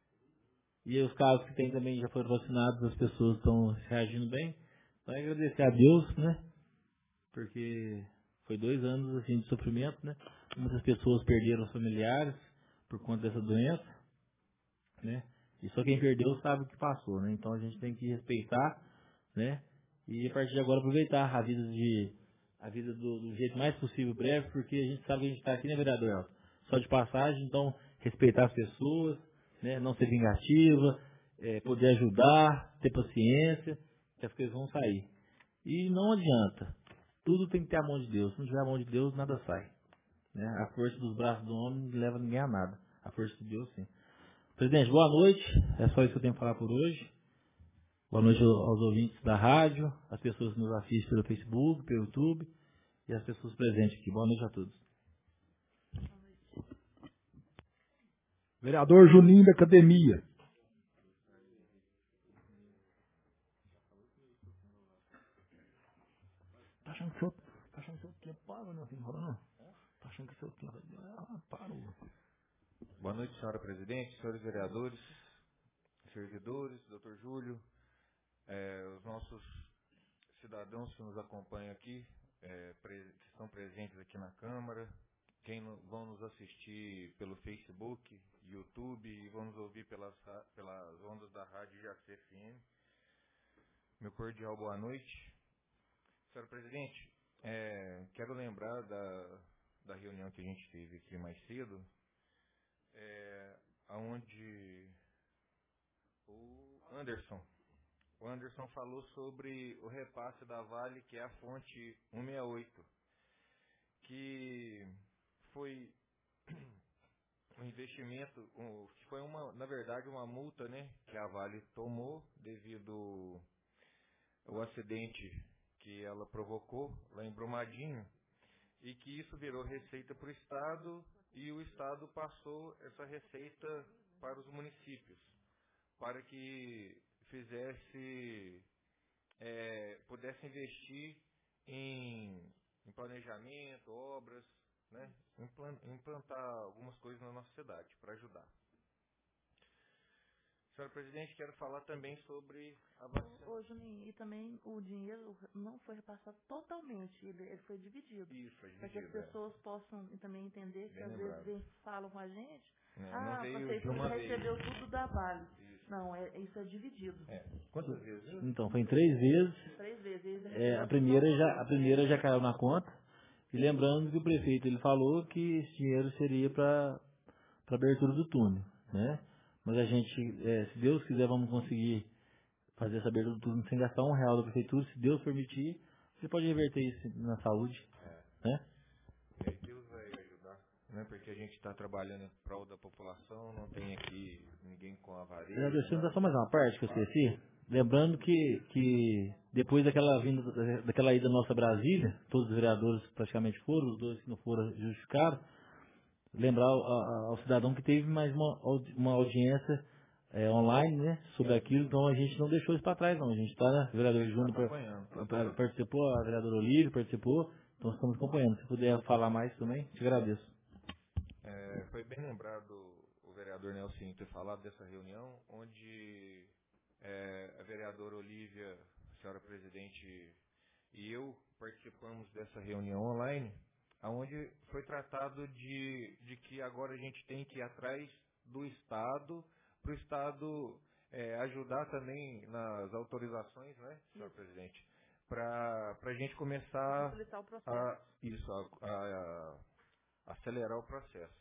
e os casos que tem também já foram vacinados, as pessoas estão reagindo bem. Então é agradecer a Deus, né, porque foi dois anos assim, de sofrimento, né? Muitas pessoas perderam os familiares por conta dessa doença, né? E só quem perdeu sabe o que passou, né? Então a gente tem que respeitar, né? E a partir de agora aproveitar a vida de a vida do, do jeito mais possível breve, porque a gente sabe que a gente está aqui, né, vereador Elton? Só de passagem, então respeitar as pessoas, né? Não ser vingativa, é, poder ajudar, ter paciência, que as coisas vão sair. E não adianta. Tudo tem que ter a mão de Deus. Se não tiver a mão de Deus, nada sai. Né? A força dos braços do homem não leva ninguém a nada. A força de Deus, sim. Presidente, boa noite. É só isso que eu tenho que falar por hoje. Boa noite aos ouvintes da rádio, as pessoas que nos assistem pelo Facebook, pelo YouTube e as pessoas presentes aqui. Boa noite a todos. Vereador Juninho da Academia. Tá achando que o senhor, tá achando que o seu tempo parou, não? Não? Tá achando que o seu tempo ah, parou. Boa noite, senhora presidente, senhores vereadores, servidores, doutor Júlio, é, os nossos cidadãos que nos acompanham aqui, é, pre, que estão presentes aqui na Câmara, quem no, vão nos assistir pelo Facebook, YouTube e vão nos ouvir pelas, pelas ondas da rádio Jaci F M. Meu cordial boa noite. Senhor presidente, é, quero lembrar da, da reunião que a gente teve aqui mais cedo, é, onde o Anderson, o Anderson falou sobre o repasse da Vale, que é a fonte cento e sessenta e oito, que foi um investimento, um, que foi uma, na verdade, uma multa, né, que a Vale tomou devido ao acidente que ela provocou lá em Brumadinho, e que isso virou receita para o Estado e o Estado passou essa receita para os municípios, para que fizesse, é, pudesse investir em, em planejamento, obras, né, implantar algumas coisas na nossa cidade para ajudar. Senhora Presidente, quero falar também sobre a vacina. Ô, Juninho, e também o dinheiro não foi repassado totalmente, ele, ele foi dividido. Isso, foi dividido. Para que as pessoas é. possam também entender que Bem às lembrado. vezes eles falam com a gente, é, ah, a prefeitura recebeu tudo da Vale. Isso. Não, é, isso é dividido. É. Quantas vezes? Então, foi em três vezes. Três vezes. É, a, primeira já, a primeira já caiu na conta. E lembrando que o prefeito ele falou que esse dinheiro seria para a abertura do túnel, né? Mas a gente, é, se Deus quiser, vamos conseguir fazer essa abertura do túnel sem gastar um real da prefeitura. Se Deus permitir, você pode reverter isso na saúde, é. né? E aí Deus vai ajudar, né? Porque a gente está trabalhando em prol da população, não tem aqui ninguém com avaria. Já deixando só mais uma parte que eu esqueci. Lembrando que, que depois daquela vinda, daquela ida nossa a Brasília, todos os vereadores praticamente foram, os dois que não foram justificaram, lembrar ao, ao, ao cidadão que teve mais uma, uma audiência é, online, né, sobre aquilo, então a gente não deixou isso para trás não, a gente está, né, o vereador Júnior tá participou, a vereadora Olívia participou, então estamos acompanhando. Se puder falar mais também, te agradeço. É, foi bem lembrado o vereador Nelson ter falado dessa reunião, onde é, a vereadora Olívia, a senhora presidente e eu participamos dessa reunião online, onde foi tratado de, de que agora a gente tem que ir atrás do Estado, para o Estado é, ajudar também nas autorizações, né, senhor isso. presidente, para a gente começar facilitar o processo. A, isso, a, a, a acelerar o processo.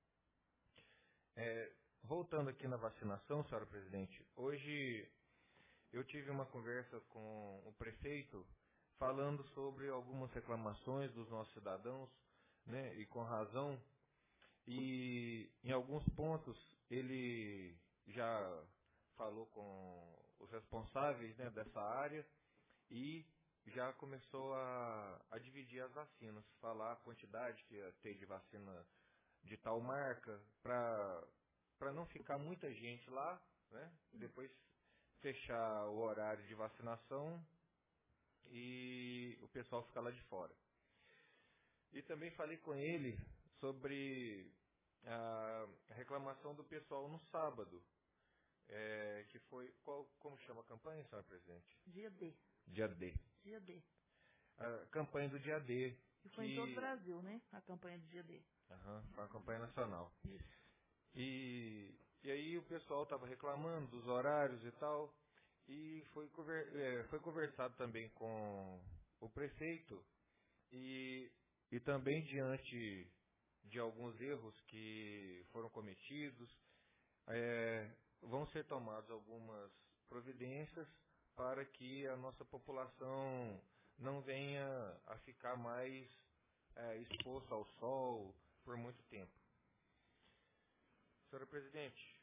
É, voltando aqui na vacinação, senhora presidente, hoje eu tive uma conversa com o prefeito falando sobre algumas reclamações dos nossos cidadãos, né, e com razão, e em alguns pontos ele já falou com os responsáveis, né, dessa área e já começou a, a dividir as vacinas, falar a quantidade que ia ter de vacina de tal marca, para para não ficar muita gente lá, né, depois fechar o horário de vacinação e o pessoal ficar lá de fora. E também falei com ele sobre a reclamação do pessoal no sábado, é, que foi, qual, como chama a campanha, senhora presidente? Dia D. Dia D. Dia D. A campanha do Dia D. E foi que... em todo o Brasil, né? A campanha do Dia D. Aham, foi uma campanha nacional. Isso. E, e aí o pessoal estava reclamando dos horários e tal, e foi, conver, é, foi conversado também com o prefeito, e, e também diante de alguns erros que foram cometidos, é, vão ser tomadas algumas providências para que a nossa população não venha a ficar mais é, exposta ao sol por muito tempo. Senhora presidente,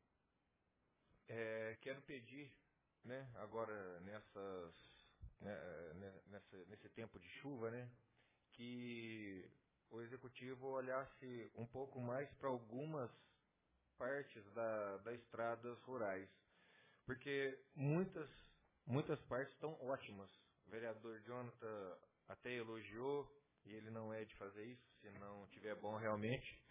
é, quero pedir, né, agora nessas, né, nessa, nesse tempo de chuva, né, que o executivo olhasse um pouco mais para algumas partes da, das estradas rurais, porque muitas, muitas partes estão ótimas. O vereador Jonathan até elogiou, e ele não é de fazer isso, se não tiver bom realmente.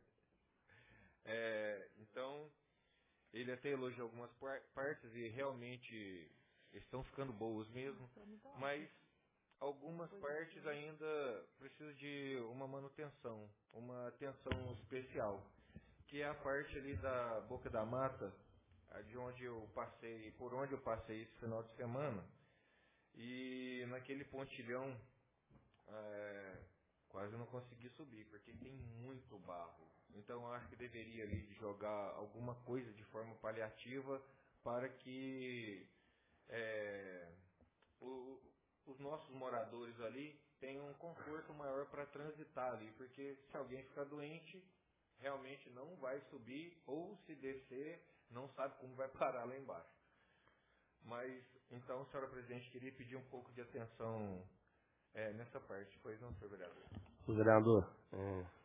É, então, ele até elogiou algumas partes e realmente estão ficando boas mesmo, mas algumas partes ainda precisam de uma manutenção, uma atenção especial, que é a parte ali da Boca da Mata, de onde eu passei, por onde eu passei esse final de semana, e naquele pontilhão é, quase não consegui subir, porque tem muito barro. Então eu acho que deveria ali jogar alguma coisa de forma paliativa para que é, o, os nossos moradores ali tenham um conforto maior para transitar ali, porque se alguém ficar doente, realmente não vai subir, ou se descer, não sabe como vai parar lá embaixo. Mas, então, senhora presidente, queria pedir um pouco de atenção é, nessa parte, pois não, senhor vereador? O vereador, é,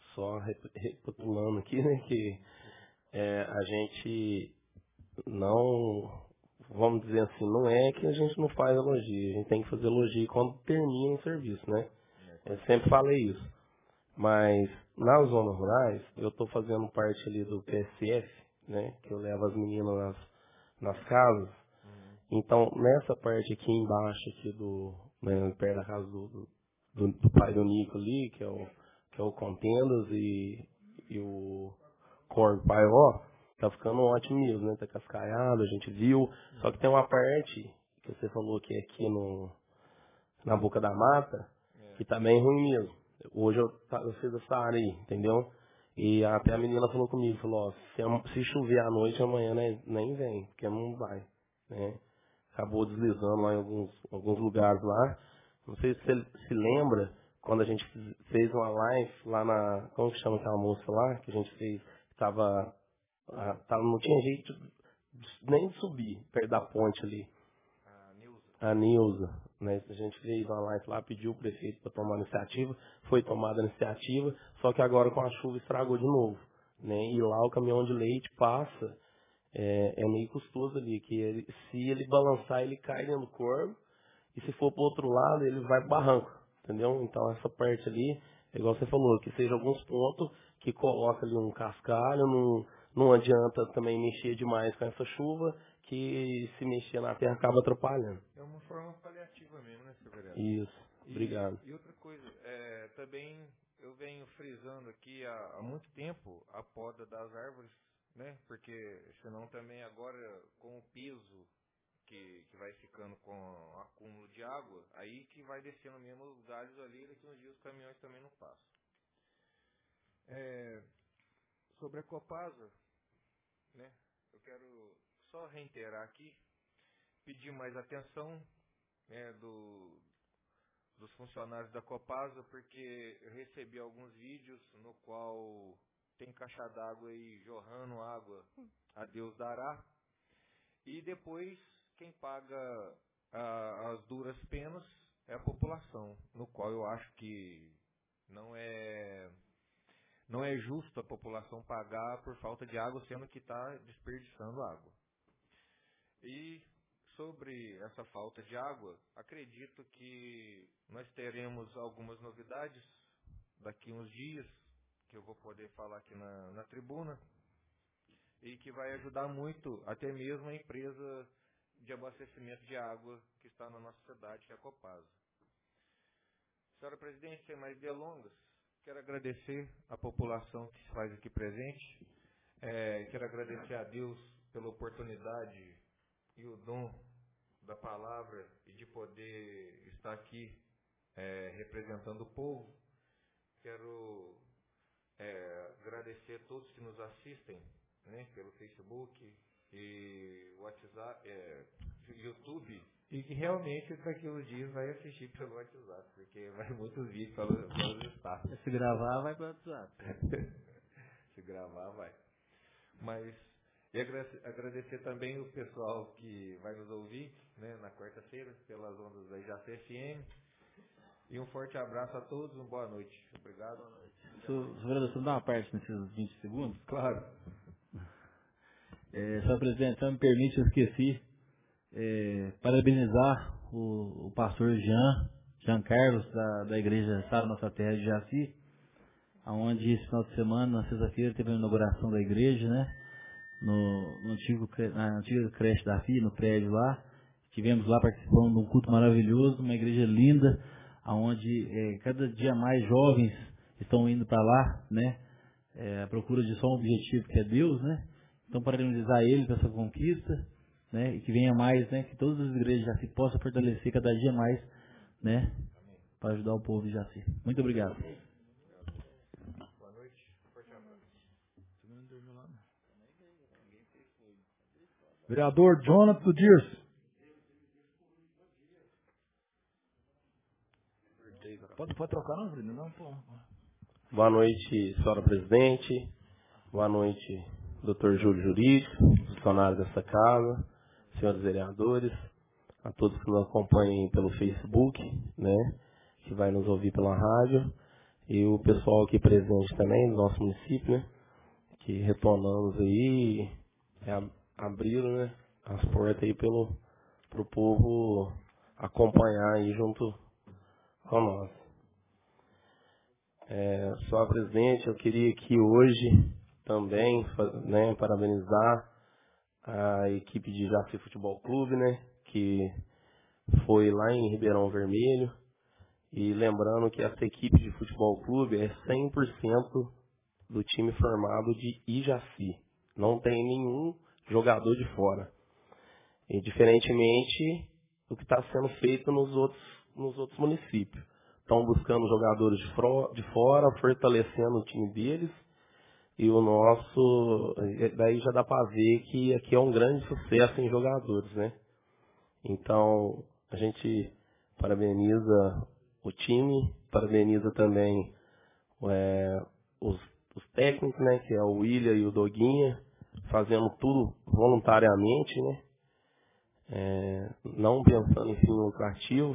só recapitulando aqui, né, que é, a gente não, vamos dizer assim, não é que a gente não faz elogio, a gente tem que fazer elogio quando termina o serviço, né? Eu sempre falei isso. Mas nas zonas rurais, eu estou fazendo parte ali do P S F, né, que eu levo as meninas nas, nas casas. Então, nessa parte aqui embaixo, aqui do, né, perto da casa do, do, do pai do Nico ali, que é o, que é o Contendas e, e o Corvo Paió, tá ficando ótimo mesmo, né? Tá cascaiado, a gente viu. Só que tem uma parte, que você falou que é aqui no, na boca da mata, que tá bem ruim mesmo. Hoje eu, eu fiz essa área aí, entendeu? E até a menina falou comigo, falou, ó, se, se chover à noite, amanhã nem, nem vem, porque não vai, né? Acabou deslizando lá em alguns, alguns lugares lá. Não sei se você se lembra, quando a gente fez uma live lá na, como que chama aquela moça lá, que a gente fez, tava, tava não tinha jeito nem de subir, perto da ponte ali. A Nilza. A Nilza, né? A gente fez uma live lá, pediu o prefeito para tomar a iniciativa, foi tomada a iniciativa, só que agora com a chuva estragou de novo, né? E lá o caminhão de leite passa, é, é meio custoso ali, que ele, se ele balançar, ele cai dentro do corvo, e se for pro outro lado, ele vai pro barranco, entendeu? Então essa parte ali, é igual você falou, que seja alguns pontos que coloca ali um cascalho, não, não adianta também mexer demais com essa chuva, que se mexer na terra acaba atrapalhando. É uma forma paliativa mesmo, né, senhor vereador? Isso, obrigado. E, e outra coisa, é, também eu venho frisando aqui há, há muito tempo a poda das árvores, né? Porque senão também agora com o piso que, que vai ficando com o acúmulo de água, aí que vai descendo mesmo os galhos ali, daqui uns dias os caminhões também não passam. É, sobre a Copasa, né? Eu quero só reiterar aqui, pedir mais atenção, né, do, dos funcionários da Copasa, porque eu recebi alguns vídeos no qual tem caixa d'água aí jorrando água, a Deus dará, e depois quem paga a, as duras penas é a população, no qual eu acho que não é, não é justo a população pagar por falta de água, sendo que está desperdiçando água. E sobre essa falta de água, acredito que nós teremos algumas novidades daqui uns dias, que eu vou poder falar aqui na, na tribuna, e que vai ajudar muito até mesmo a empresa de abastecimento de água que está na nossa cidade, que é a Copasa. Senhora Presidente, sem mais delongas, quero agradecer a população que se faz aqui presente, é, quero agradecer a Deus pela oportunidade e o dom da palavra e de poder estar aqui é, representando o povo. Quero é, agradecer a todos que nos assistem, né, pelo Facebook e WhatsApp, é, YouTube, e que realmente daqui a uns dias vai assistir pelo WhatsApp, porque vai muitos vídeos para os status. Se gravar, vai para o WhatsApp. Se gravar, vai. Mas e agradecer também o pessoal que vai nos ouvir, né, na quarta-feira, pelas ondas da Jaci F M. E um forte abraço a todos, uma boa noite. Obrigado. Boa noite. Senhor, você dá uma parte nesses vinte segundos? Claro. É, senhor presidente, se me permite, eu esqueci, é, parabenizar o, o pastor Jean, Jean Carlos, da, da Igreja Sara Nossa Terra de Jaci, onde esse final de semana, na sexta-feira, teve a inauguração da igreja, né? No, no antigo, na antiga creche da filha, no prédio lá. Tivemos lá participando de um culto maravilhoso, uma igreja linda, onde é, cada dia mais jovens estão indo para lá, né? É, à procura de só um objetivo, que é Deus, né? Então, parabenizar ele por essa conquista, né? E que venha mais, né? Que todas as igrejas já se possam fortalecer cada dia mais, né? Para ajudar o povo de Jaci. Muito obrigado. Boa noite. Forte abraço. Vereador Jonathan Dirce. Pode, pode trocar não, Bruno? Não, pô. Boa noite, senhora presidente. Boa noite, doutor Júlio Jurídico, funcionário dessa casa, senhores vereadores, a todos que nos acompanhem pelo Facebook, né, que vai nos ouvir pela rádio. e o pessoal aqui presente também, do nosso município, né? Que retornamos aí, é, abriram, né, as portas aí pelo, pro povo acompanhar aí junto com nós. É, senhor presidente, eu queria aqui hoje também, né, parabenizar a equipe de Jaci Futebol Clube, né, que foi lá em Ribeirão Vermelho. E lembrando que essa equipe de futebol clube é cem por cento do time formado de Ijaci. Não tem nenhum jogador de fora. E diferentemente do que está sendo feito nos outros, nos outros municípios. Estão buscando jogadores de, fro, de fora, fortalecendo o time deles. E o nosso, daí já dá para ver que aqui é um grande sucesso em jogadores, né? Então, a gente parabeniza o time, parabeniza também é, os, os técnicos, né, que é o William e o Doguinha, fazendo tudo voluntariamente, né, é, não pensando em fim lucrativo.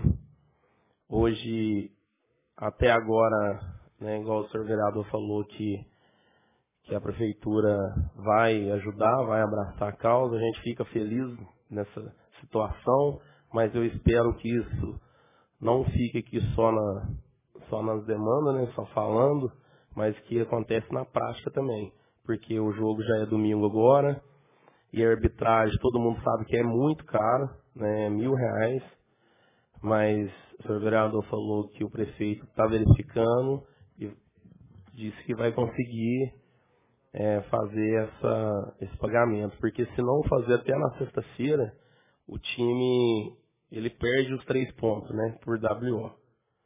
Hoje, até agora, né, igual o senhor vereador falou que, que a prefeitura vai ajudar, vai abraçar a causa, a gente fica feliz nessa situação, mas eu espero que isso não fique aqui só, na, só nas demandas, né, só falando, mas que acontece na prática também. Porque o jogo já é domingo agora, e a arbitragem, todo mundo sabe que é muito caro, né, mil reais, mas o senhor vereador falou que o prefeito está verificando e disse que vai conseguir é, fazer essa, esse pagamento. Porque se não fazer até na sexta-feira, o time ele perde os três pontos, né, por W O.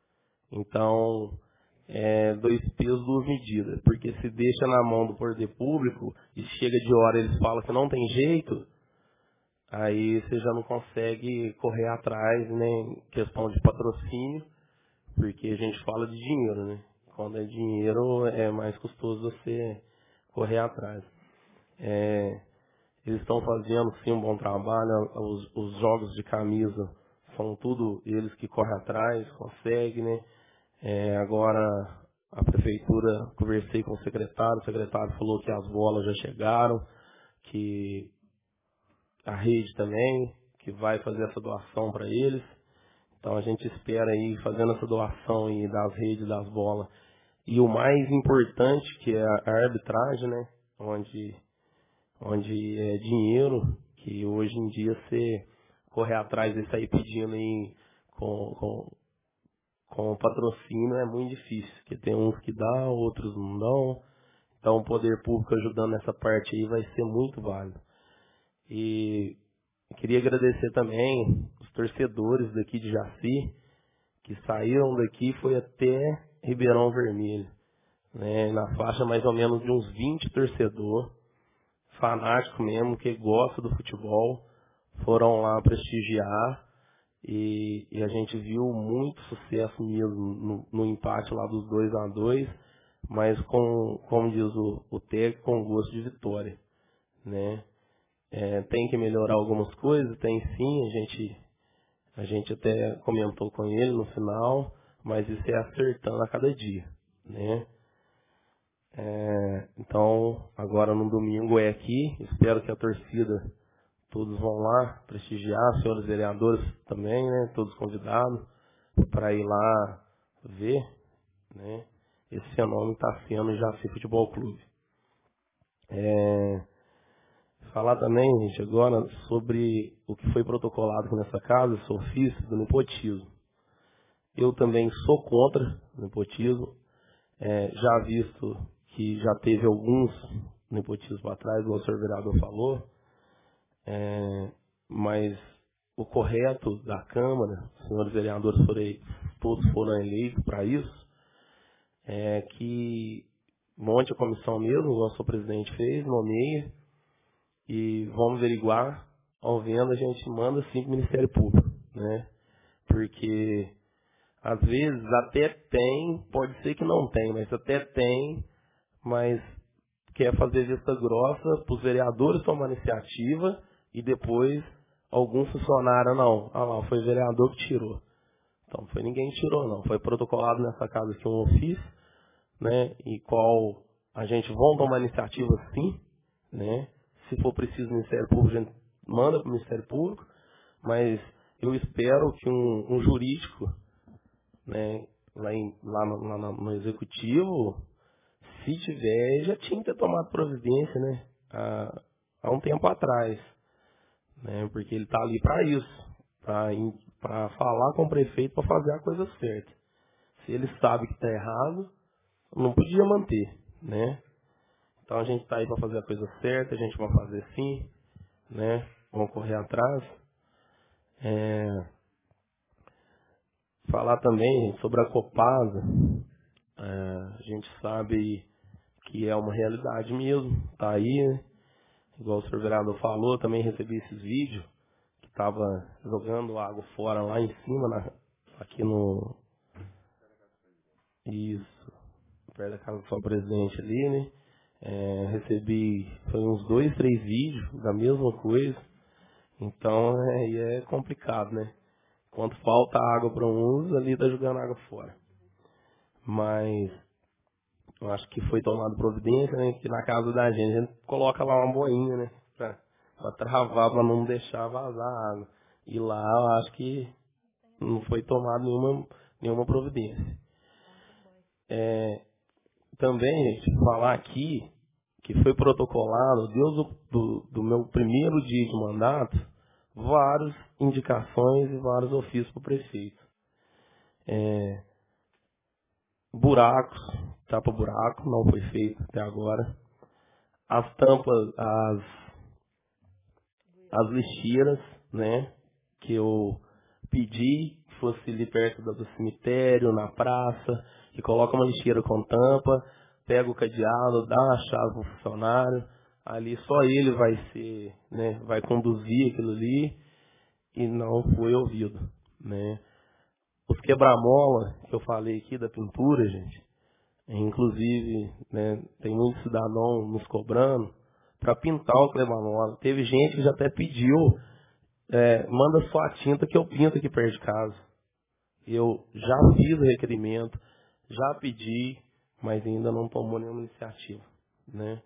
Então, é dois pesos, duas medidas. Porque se deixa na mão do poder público e chega de hora eles falam que não tem jeito, aí você já não consegue correr atrás, né, em questão de patrocínio, porque a gente fala de dinheiro, né. Quando é dinheiro é mais custoso você correr atrás. É, eles estão fazendo sim um bom trabalho, os, os jogos de camisa são tudo eles que correm atrás, conseguem, né? É, agora a prefeitura, conversei com o secretário, o secretário falou que as bolas já chegaram, que a rede também, que vai fazer essa doação para eles. Então a gente espera aí fazendo essa doação aí das redes, das bolas. E o mais importante, que é a arbitragem, né? Onde, onde é dinheiro, que hoje em dia você correr atrás e sair pedindo aí com, com, com patrocínio é muito difícil, porque tem uns que dão, outros não dão. Então o poder público ajudando nessa parte aí vai ser muito válido. E eu queria agradecer também os torcedores daqui de Jaci, que saíram daqui, foi até Ribeirão Vermelho, né, na faixa mais ou menos de uns vinte torcedores, fanáticos mesmo, que gostam do futebol, foram lá prestigiar e, e a gente viu muito sucesso mesmo no, no empate lá dos dois a dois, mas com, como diz o, o técnico, com gosto de vitória, né. É, tem que melhorar algumas coisas, tem sim, a gente, a gente até comentou com ele no final, mas isso é acertando a cada dia, né. É, então, agora no domingo é aqui, espero que a torcida, todos vão lá prestigiar, senhores vereadores também, né, todos convidados, para ir lá ver, né, esse fenômeno está sendo Jaci Futebol Clube. É, falar também, gente, agora sobre o que foi protocolado aqui nessa casa, sou ofício do nepotismo. Eu também sou contra o nepotismo, é, já visto que já teve alguns nepotismos para trás, como o senhor vereador falou, é, mas o correto da Câmara, os senhores vereadores foram, todos foram eleitos para isso, é que monte a comissão mesmo, igual o seu presidente fez, nomeia, e vamos averiguar, ao vendo a gente manda sim para o Ministério Público, né? Porque às vezes até tem, pode ser que não tem, mas até tem, mas quer fazer vista grossa para os vereadores tomar iniciativa e depois algum funcionário, não, ah lá, foi o vereador que tirou. Então não foi ninguém que tirou, não. Foi protocolado nessa casa aqui um ofício, né, e qual a gente vai tomar iniciativa sim, né, se for preciso o Ministério Público, a gente manda para o Ministério Público, mas eu espero que um, um jurídico, né, lá, em, lá, no, lá no Executivo, se tiver, já tinha que ter tomado providência, né, há, há um tempo atrás, né, porque ele está ali para isso, para falar com o prefeito para fazer a coisa certa. Se ele sabe que está errado, não podia manter, né? Então a gente está aí para fazer a coisa certa, a gente vai fazer sim, né? Vamos correr atrás. É... Falar também sobre a Copasa, é... a gente sabe que é uma realidade mesmo, tá aí, né? Igual o senhor vereador falou, também recebi esses vídeos, que estava jogando água fora lá em cima, na... aqui no... Isso, perto da casa do seu presidente ali, né? É, recebi, foi uns dois, três vídeos da mesma coisa. Então, é, e é complicado, né? Quando falta água para uns, ali tá jogando água fora. Mas, eu acho que foi tomado providência, né? Que na casa da gente, a gente coloca lá uma boinha, né? Pra, pra travar, pra não deixar vazar a água. E lá, eu acho que não foi tomado nenhuma, nenhuma providência. É, também, gente, falar aqui que foi protocolado, desde o do, do meu primeiro dia de mandato, várias indicações e vários ofícios para o prefeito. É, buracos, tapa-buraco, não foi feito até agora. As tampas, as, as lixeiras, né, que eu pedi que fosse ali perto do cemitério, na praça, que coloca uma lixeira com tampa, pega o cadeado, dá uma chave pro funcionário, ali só ele vai ser, né, vai conduzir aquilo ali, e não foi ouvido, né. Os quebra-mola que eu falei aqui da pintura, gente, inclusive, né, tem muito cidadão nos cobrando para pintar o quebra-mola. Teve gente que já até pediu, é, manda só a tinta que eu pinto aqui perto de casa. Eu já fiz o requerimento, já pedi, mas ainda não tomou nenhuma iniciativa, né?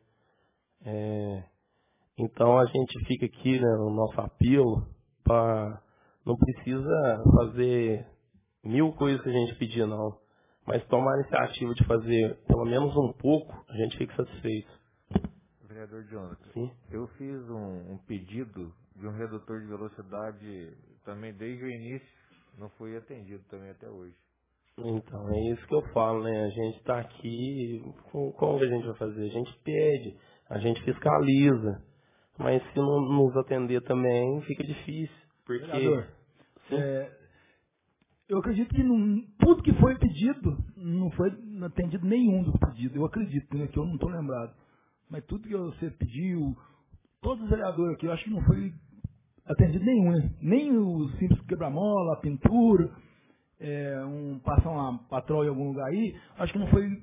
É, então a gente fica aqui, né, no nosso apelo, para não precisa fazer mil coisas que a gente pedir, não, mas tomar a iniciativa de fazer pelo menos um pouco, a gente fica satisfeito. Vereador Jonathan, Sim? Eu fiz um, um pedido de um redutor de velocidade também desde o início, não foi atendido também até hoje. Então, é isso que eu falo, né? A gente está aqui, como que a gente vai fazer? A gente pede, a gente fiscaliza, mas se não nos atender também, fica difícil. Porque... Vereador, é, eu acredito que não, tudo que foi pedido, não foi atendido nenhum dos pedidos. Eu acredito, né, que eu não estou lembrado. Mas tudo que você pediu, todos os vereadores aqui, eu acho que não foi atendido nenhum, né? Nem o simples quebra-mola, a pintura... É, um, passar uma patroa em algum lugar aí, acho que não foi.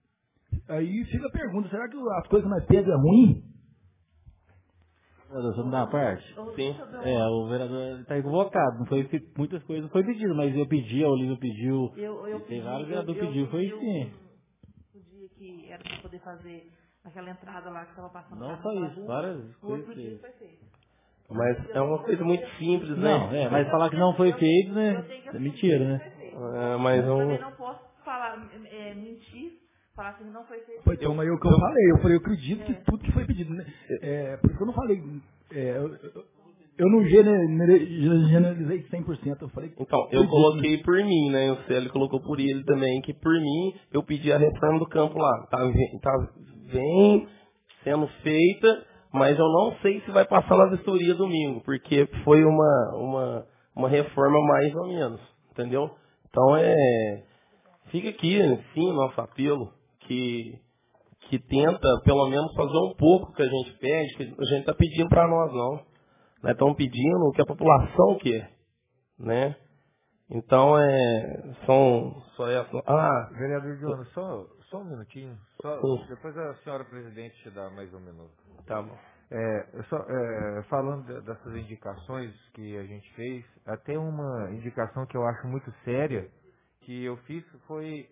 Aí fica a pergunta, será que as coisas mais pedras é ruim? Vereador, só me dá uma parte? Sim. É, o vereador está equivocado, não foi, muitas coisas não foi pedido, mas eu pedi, a Olívia pediu, Eu, eu tem pedi, vários eu, vereadores eu pediu, foi pedi sim. o, o dia que era para poder fazer aquela entrada lá que estava passando. Não carro só pela isso, rua, várias o outro coisas dia fez. foi feito. Mas é uma coisa muito simples, né? Não, é, mas falar que não foi feito, né? Eu tenho que É assumir mentira, que né? foi feito. É, mas Eu um... também não posso falar, é, mentir, falar assim que não foi feito. Foi, então, mas eu que eu falei, eu falei, eu acredito É. que tudo que foi pedido, né? É, por isso que eu não falei, é, eu, eu, eu não gener- generalizei cem por cento, eu falei. Então, eu acredito, coloquei né? por mim, né? O Célio colocou por ele também, que por mim eu pedi a reforma do campo lá. Tá, ve- tá bem sendo feita, mas eu não sei se vai passar na vistoria domingo, porque foi uma, uma, uma reforma mais ou menos, entendeu? Então é. Fica aqui, sim, o nosso apelo, que, que tenta pelo menos fazer um pouco que a gente pede, que a gente está pedindo para nós não. Nós estamos pedindo o que a população quer, né? Então é. São. Só é, ah, Vereador Jonas, só, só um minutinho. Só, Sim. depois a senhora presidente te dá mais um minuto. tá bom. É, eu só, é, falando de- dessas indicações que a gente fez, até uma indicação que eu acho muito séria, que eu fiz foi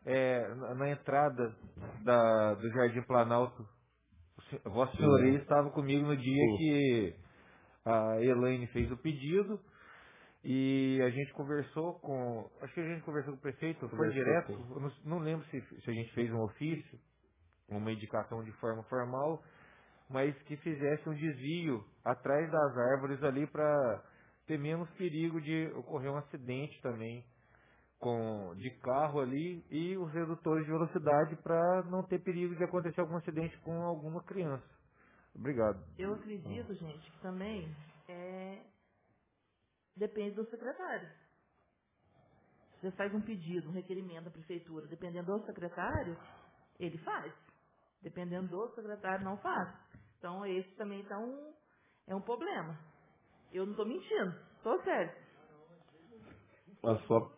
é, na, na entrada da, do Jardim Planalto, Vossa Senhoria estava comigo no dia Sim. que a Elaine fez o pedido e a gente conversou com, acho que a gente conversou com o prefeito, conversou foi direto, eu não, não lembro se, se a gente fez um ofício, uma indicação de forma formal, mas que fizesse um desvio atrás das árvores ali para ter menos perigo de ocorrer um acidente também com, de carro ali e os redutores de velocidade para não ter perigo de acontecer algum acidente com alguma criança. Obrigado. Eu acredito, gente, que também é, depende do secretário. Você faz um pedido, um requerimento à prefeitura, dependendo do secretário, ele faz. Dependendo do secretário, não faz. Então, esse também tá um, é um problema. Eu não estou mentindo, estou sério. A sua,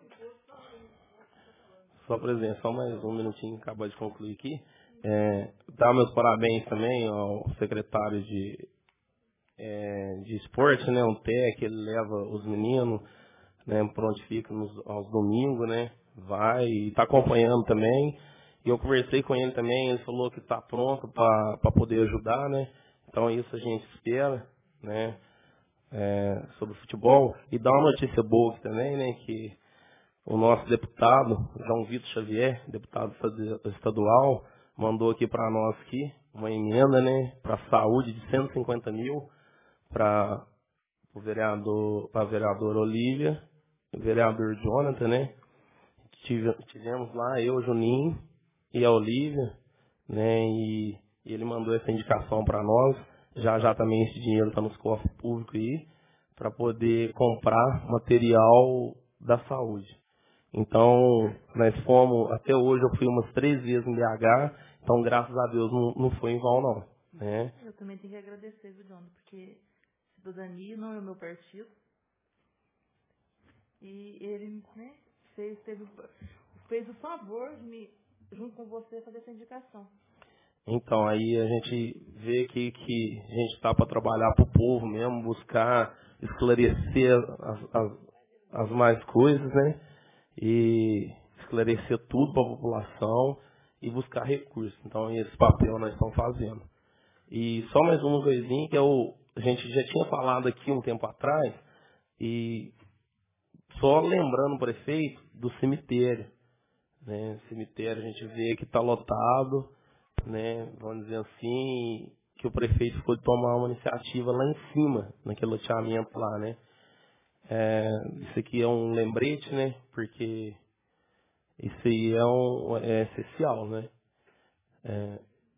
sua presença, só mais um minutinho, acabou de concluir aqui. É, dar meus parabéns também ao secretário de, é, de esporte, né, o T E C, ele leva os meninos, né, por onde fica nos, aos domingos, né, vai e está acompanhando também. E eu conversei com ele também, ele falou que está pronto para poder ajudar, né, então isso a gente espera, né, é, sobre o futebol. E dar uma notícia boa aqui também, né, que o nosso deputado, João Vitor Xavier, deputado estadual, mandou aqui para nós aqui uma emenda, né, para a saúde de cento e cinquenta mil para o vereador, para a vereadora Olívia, o vereador Jonathan, né. Tive, tivemos lá eu, Juninho e a Olívia, né, e, e ele mandou essa indicação para nós. Já já também esse dinheiro está nos cofres públicos aí, para poder comprar material da saúde. Então, nós fomos, até hoje eu fui umas três vezes em B H, então graças a Deus não, não foi em vão não. Né? Eu também tenho que agradecer, viu, Dona, porque cidadania não é o meu partido. E ele, né, fez, teve, fez o favor de me, junto com você, fazer essa indicação. Então, aí a gente vê que, que a gente está para trabalhar para o povo mesmo, buscar esclarecer as, as, as mais coisas, né? E esclarecer tudo para a população e buscar recursos. Então, esse papel nós estamos fazendo. E só mais uma coisinha que eu, a gente já tinha falado aqui um tempo atrás, e só lembrando o prefeito do cemitério. Né? Cemitério a gente vê que está lotado, né? Vamos dizer assim, que o prefeito ficou de tomar uma iniciativa lá em cima, naquele loteamento lá, né? É, isso aqui é um lembrete, né? Porque isso aí é, um, é essencial, né? É...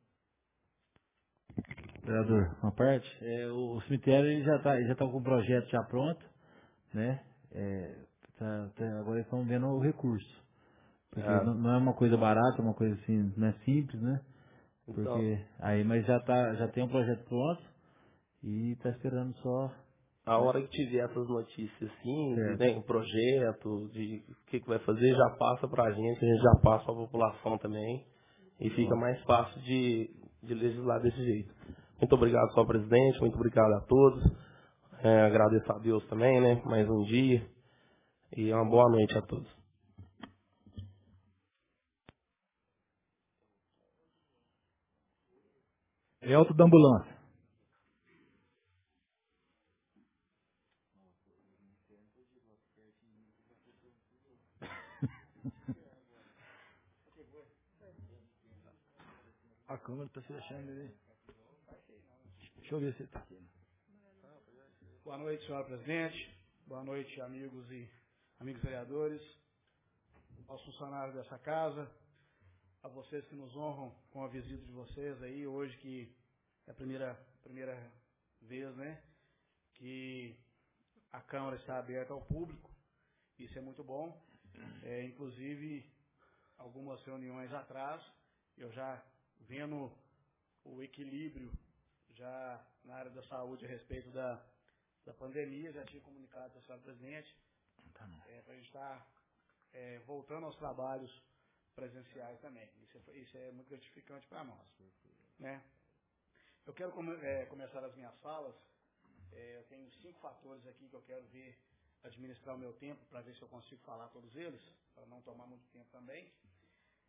Vereador, uma parte, é, o, o cemitério ele já está já tá com o projeto já pronto, né? É, tá, tá, agora eles estão vendo o recurso. Porque Ah. não, não é uma coisa barata, uma coisa assim, não é simples, né? Porque Então, aí, mas já tá, já tem um projeto pronto e está esperando só. a hora que tiver essas notícias assim, Certo. né, um projeto, de o que, que vai fazer, já passa pra gente, a gente já passa para a população também. E fica mais fácil de, de legislar desse jeito. Muito obrigado, senhor presidente, muito obrigado a todos. É, agradeço a Deus também, né? Mais um dia. E uma boa noite a todos. Elton da ambulância. A câmera está se achando ali. Deixa eu ver se está aqui. Boa noite, senhora presidente. Boa noite, amigos e amigos vereadores, aos funcionários dessa casa, a vocês que nos honram com a visita de vocês aí, hoje que é a primeira, primeira vez, né, que a Câmara está aberta ao público. Isso é muito bom. É, inclusive, algumas reuniões atrás, eu já vendo o equilíbrio já na área da saúde a respeito da, da pandemia, já tinha comunicado à senhora presidente, é, para a gente estar é, voltando aos trabalhos presenciais também. Isso é, isso é muito gratificante para nós. Né? Eu quero come, é, começar as minhas falas. É, eu tenho cinco fatores aqui que eu quero ver, administrar o meu tempo, para ver se eu consigo falar todos eles, para não tomar muito tempo também.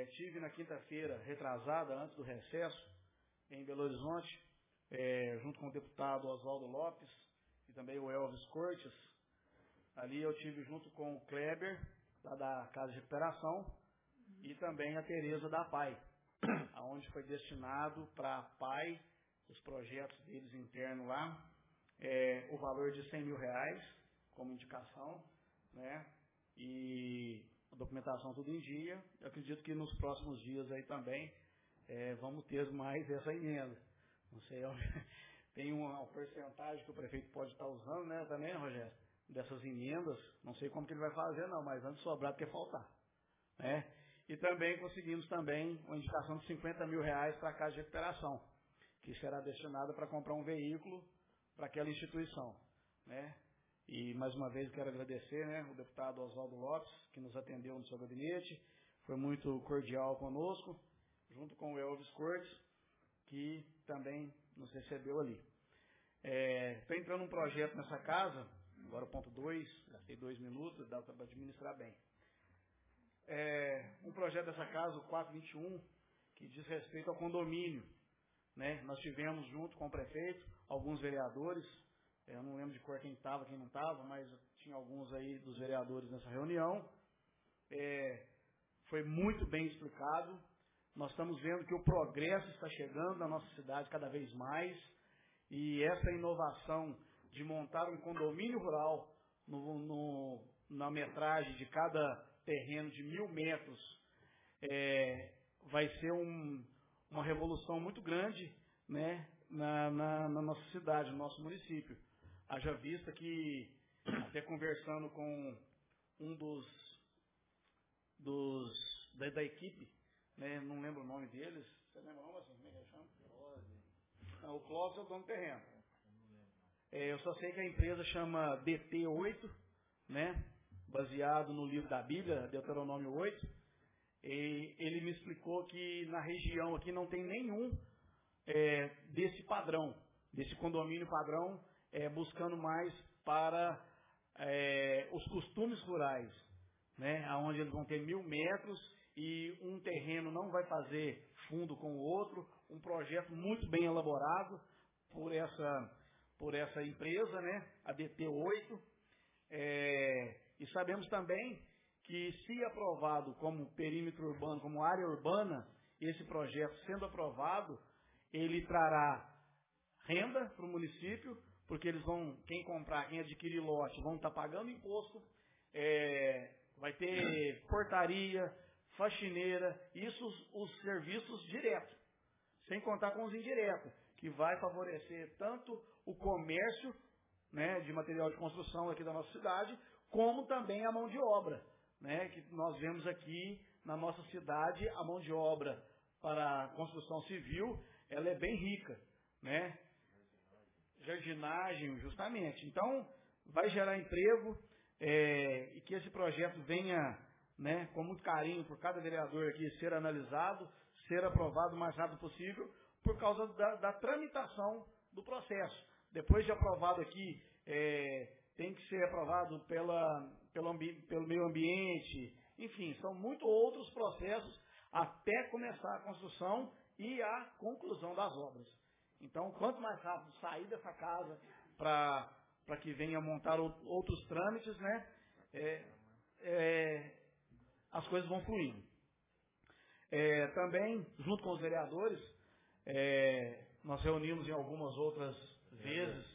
tive na quinta-feira, retrasada, antes do recesso, em Belo Horizonte, é, junto com o deputado Oswaldo Lopes e também o Elvis Cortes. Ali eu tive junto com o Kleber, lá da Casa de Recuperação, e também a Tereza da P A I, aonde foi destinado para a P A I, os projetos deles internos lá, é, o valor de cem mil reais, como indicação, né? E a documentação tudo em dia. Eu acredito que nos próximos dias aí também é, vamos ter mais essa emenda. Não sei, tem uma, uma porcentagem que o prefeito pode estar usando, né, também, Rogério, dessas emendas. Não sei como que ele vai fazer, não, mas antes de sobrar do que faltar, né? E também conseguimos também uma indicação de cinquenta mil reais para a Casa de Recuperação, que será destinada para comprar um veículo para aquela instituição, né? E, mais uma vez, quero agradecer, né, o deputado Oswaldo Lopes, que nos atendeu no seu gabinete, foi muito cordial conosco, junto com o Elvis Cortes, que também nos recebeu ali. Estou é, entrando um projeto nessa casa, agora o ponto dois, gastei dois minutos, dá para administrar bem. É, um projeto dessa casa, o quatrocentos e vinte e um, que diz respeito ao condomínio, né? Nós tivemos, junto com o prefeito, alguns vereadores. Eu não lembro de cor quem estava, quem não estava, mas tinha alguns aí dos vereadores nessa reunião. É, foi muito bem explicado. Nós estamos vendo que o progresso está chegando na nossa cidade cada vez mais. E essa inovação de montar um condomínio rural no, no, na metragem de cada terreno de mil metros é, vai ser um, uma revolução muito grande, né, na, na, na nossa cidade, no nosso município. Haja vista que, até conversando com um dos, dos da, da equipe, né, não lembro o nome deles, você lembra o nome assim, como é que ele chama? Não, o Clóvis é o dono do terreno. É, eu só sei que a empresa chama D T oito, né, baseado no livro da Bíblia, Deuteronômio oito, e ele me explicou que na região aqui não tem nenhum é, desse padrão, desse condomínio padrão, É, buscando mais para é, os costumes rurais, né, onde eles vão ter mil metros e um terreno não vai fazer fundo com o outro, um projeto muito bem elaborado por essa, por essa empresa, né, a D T oito, é, e sabemos também que, se aprovado como perímetro urbano, como área urbana, esse projeto sendo aprovado, ele trará renda para o município, porque eles vão, quem comprar, quem adquirir lote, vão estar pagando imposto, é, vai ter portaria, faxineira, isso os, os serviços diretos, sem contar com os indiretos, que vai favorecer tanto o comércio, né, de material de construção aqui da nossa cidade, como também a mão de obra, né, que nós vemos aqui na nossa cidade, a mão de obra para a construção civil, ela é bem rica, né? Jardinagem, justamente. Então, vai gerar emprego é, e que esse projeto venha, né, com muito carinho por cada vereador aqui ser analisado, ser aprovado o mais rápido possível, por causa da, da tramitação do processo. Depois de aprovado aqui, é, tem que ser aprovado pela, pelo, ambi, pelo meio ambiente, enfim, são muitos outros processos até começar a construção e a conclusão das obras. Então, quanto mais rápido sair dessa casa para que venha montar outros trâmites, né, é, é, as coisas vão fluindo. É, também, junto com os vereadores, é, nós reunimos em algumas outras vezes.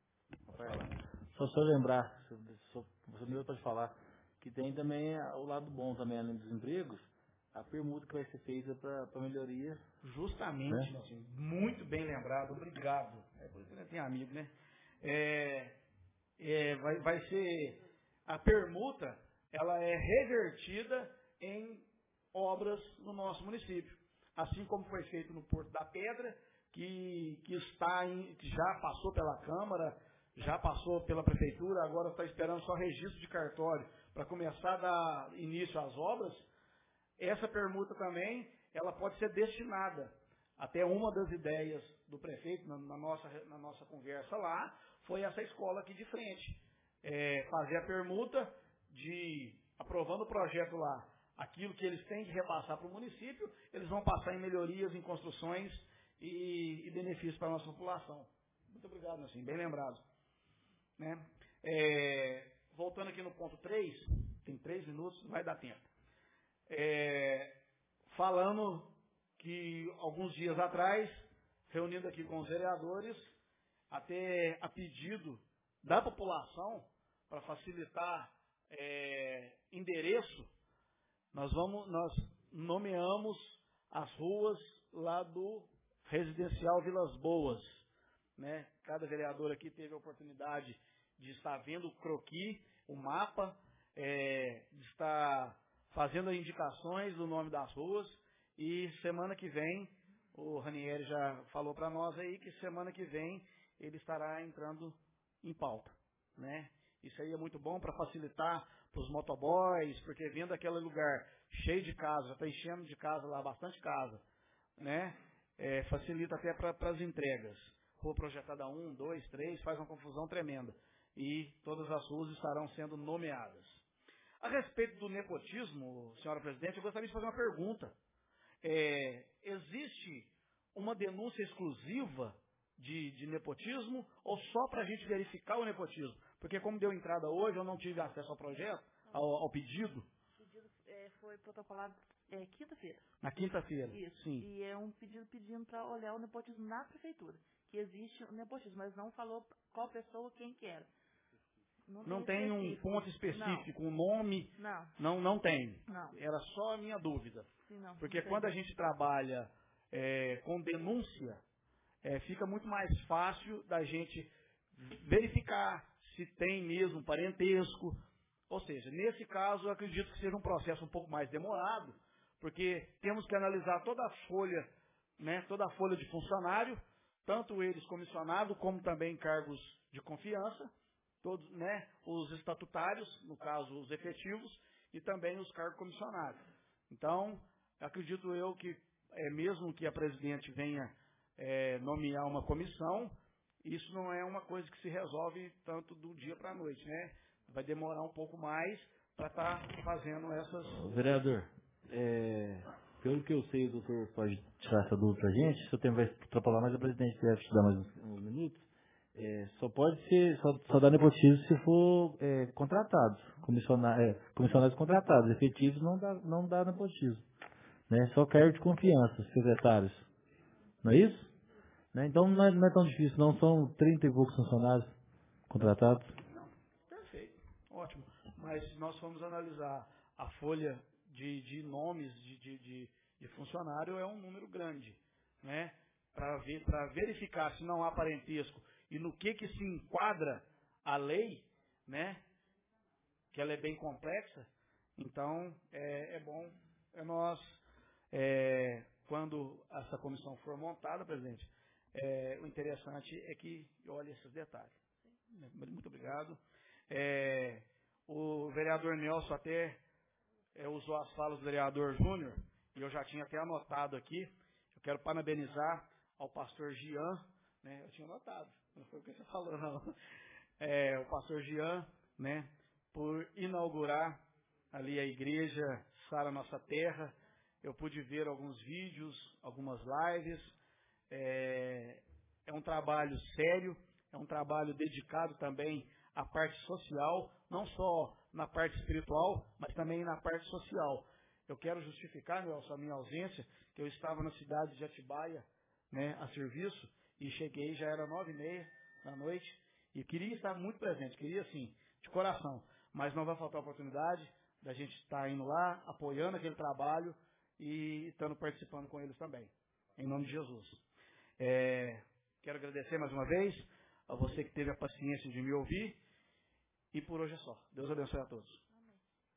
Só só lembrar, você mesmo pode falar, que tem também o lado bom também, além dos empregos, a permuta que vai ser feita para a melhoria. Justamente, né? Assim, muito bem lembrado, obrigado. É por isso que a gente tem amigo, né? É, é, vai, vai ser, a permuta, ela é revertida em obras no nosso município. Assim como foi feito no Porto da Pedra, que, que, está em, que já passou pela Câmara, já passou pela Prefeitura, agora está esperando só registro de cartório para começar a dar início às obras. Essa permuta também, ela pode ser destinada. Até uma das ideias do prefeito, na, na, nossa, na nossa conversa lá, foi essa escola aqui de frente. É, fazer a permuta de, aprovando o projeto lá, aquilo que eles têm que repassar para o município, eles vão passar em melhorias, em construções e, e benefícios para a nossa população. Muito obrigado, assim, bem lembrado. Né? É, voltando aqui no ponto três, tem três minutos, não vai dar tempo. É, falando que alguns dias atrás, reunindo aqui com os vereadores, até a pedido da população, para facilitar é, endereço, nós, vamos, nós nomeamos as ruas lá do Residencial Vilas Boas. Né? Cada vereador aqui teve a oportunidade de estar vendo o croquis, o mapa, é, de estar fazendo as indicações do nome das ruas, e semana que vem, o Ranieri já falou para nós aí que semana que vem ele estará entrando em pauta. Né? Isso aí é muito bom para facilitar para os motoboys, porque vendo aquele lugar cheio de casa, já está enchendo de casa lá, bastante casa, né? É, facilita até para as entregas. Rua projetada um, dois, três, faz uma confusão tremenda. E todas as ruas estarão sendo nomeadas. A respeito do nepotismo, senhora presidente, eu gostaria de fazer uma pergunta. É, existe uma denúncia exclusiva de, de nepotismo ou só para a gente verificar o nepotismo? Porque como deu entrada hoje, eu não tive acesso ao projeto, ao, ao pedido. O pedido é, foi protocolado é, quinta-feira. Na quinta-feira, Isso. Sim. E é um pedido pedindo para olhar o nepotismo na prefeitura. Que existe o nepotismo, mas não falou qual pessoa, quem que era. Não, não tem, tem um ponto específico, não. um nome? Não. Não, não tem. Não. Era só a minha dúvida. Sim, não. Porque não quando a gente trabalha é, com denúncia, é, fica muito mais fácil da gente verificar se tem mesmo parentesco. Ou seja, nesse caso, eu acredito que seja um processo um pouco mais demorado, porque temos que analisar toda a folha, né, toda a folha de funcionário, tanto eles comissionados, como também cargos de confiança, todos, né, os estatutários, no caso os efetivos, e também os cargos comissionados. Então, acredito eu que, é, mesmo que a presidente venha é, nomear uma comissão, isso não é uma coisa que se resolve tanto do dia para a noite, né? Vai demorar um pouco mais para estar tá fazendo essas... Vereador, é, pelo que eu sei, o doutor pode tirar essa dúvida para a gente, se o tempo vai atropelar mais, a presidente deve te dar mais uns, uns minutos. É, só pode ser, só, só dá nepotismo se for é, contratados, comissionar, é, comissionados contratados, efetivos não dá, não dá nepotismo. Né? Só cargo de confiança, secretários. Não é isso? Né? Então não é, não é tão difícil, não, são trinta e poucos funcionários contratados. Perfeito, ótimo. Mas se nós formos analisar a folha de, de nomes de, de, de, de funcionário, é um número grande, né? Para ver, para verificar se não há parentesco e no que, que se enquadra a lei, né? Que ela é bem complexa, então é, é bom é nós, é, quando essa comissão for montada, presidente, é, o interessante é que olhe esses detalhes. Muito obrigado. É, o vereador Nelson até é, usou as falas do vereador Júnior, e eu já tinha até anotado aqui. Eu quero parabenizar ao pastor Gian, né? Eu tinha anotado, não foi o que você falou, não. É, o pastor Gian, né, por inaugurar ali a igreja Sara Nossa Terra. Eu pude ver alguns vídeos, algumas lives. É, é um trabalho sério, é um trabalho dedicado também à parte social, não só na parte espiritual, mas também na parte social. Eu quero justificar, Nelson, a minha ausência, que eu estava na cidade de Atibaia, né, a serviço, e cheguei, já era nove e meia da noite, e queria estar muito presente, queria sim, de coração, mas não vai faltar oportunidade da gente estar indo lá, apoiando aquele trabalho e estando participando com eles também, em nome de Jesus. É, quero agradecer mais uma vez a você que teve a paciência de me ouvir, e por hoje é só. Deus abençoe a todos. Amém.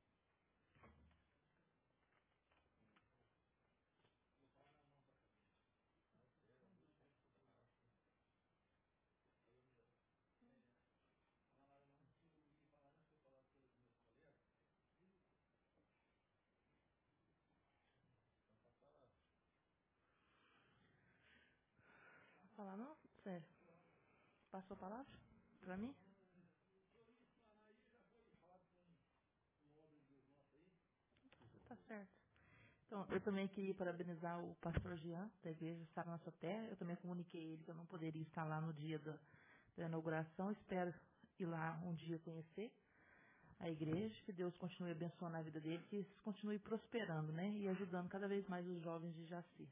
Não falar não? Sério. Passou a palavra para mim? Tá certo. Então, eu também queria parabenizar o pastor Jean, da igreja Estar na Nossa Terra. Eu também comuniquei ele que eu não poderia estar lá no dia da, da inauguração. Espero ir lá um dia conhecer a igreja, que Deus continue abençoando a vida dele, que isso continue prosperando, né? E ajudando cada vez mais os jovens de Jaci.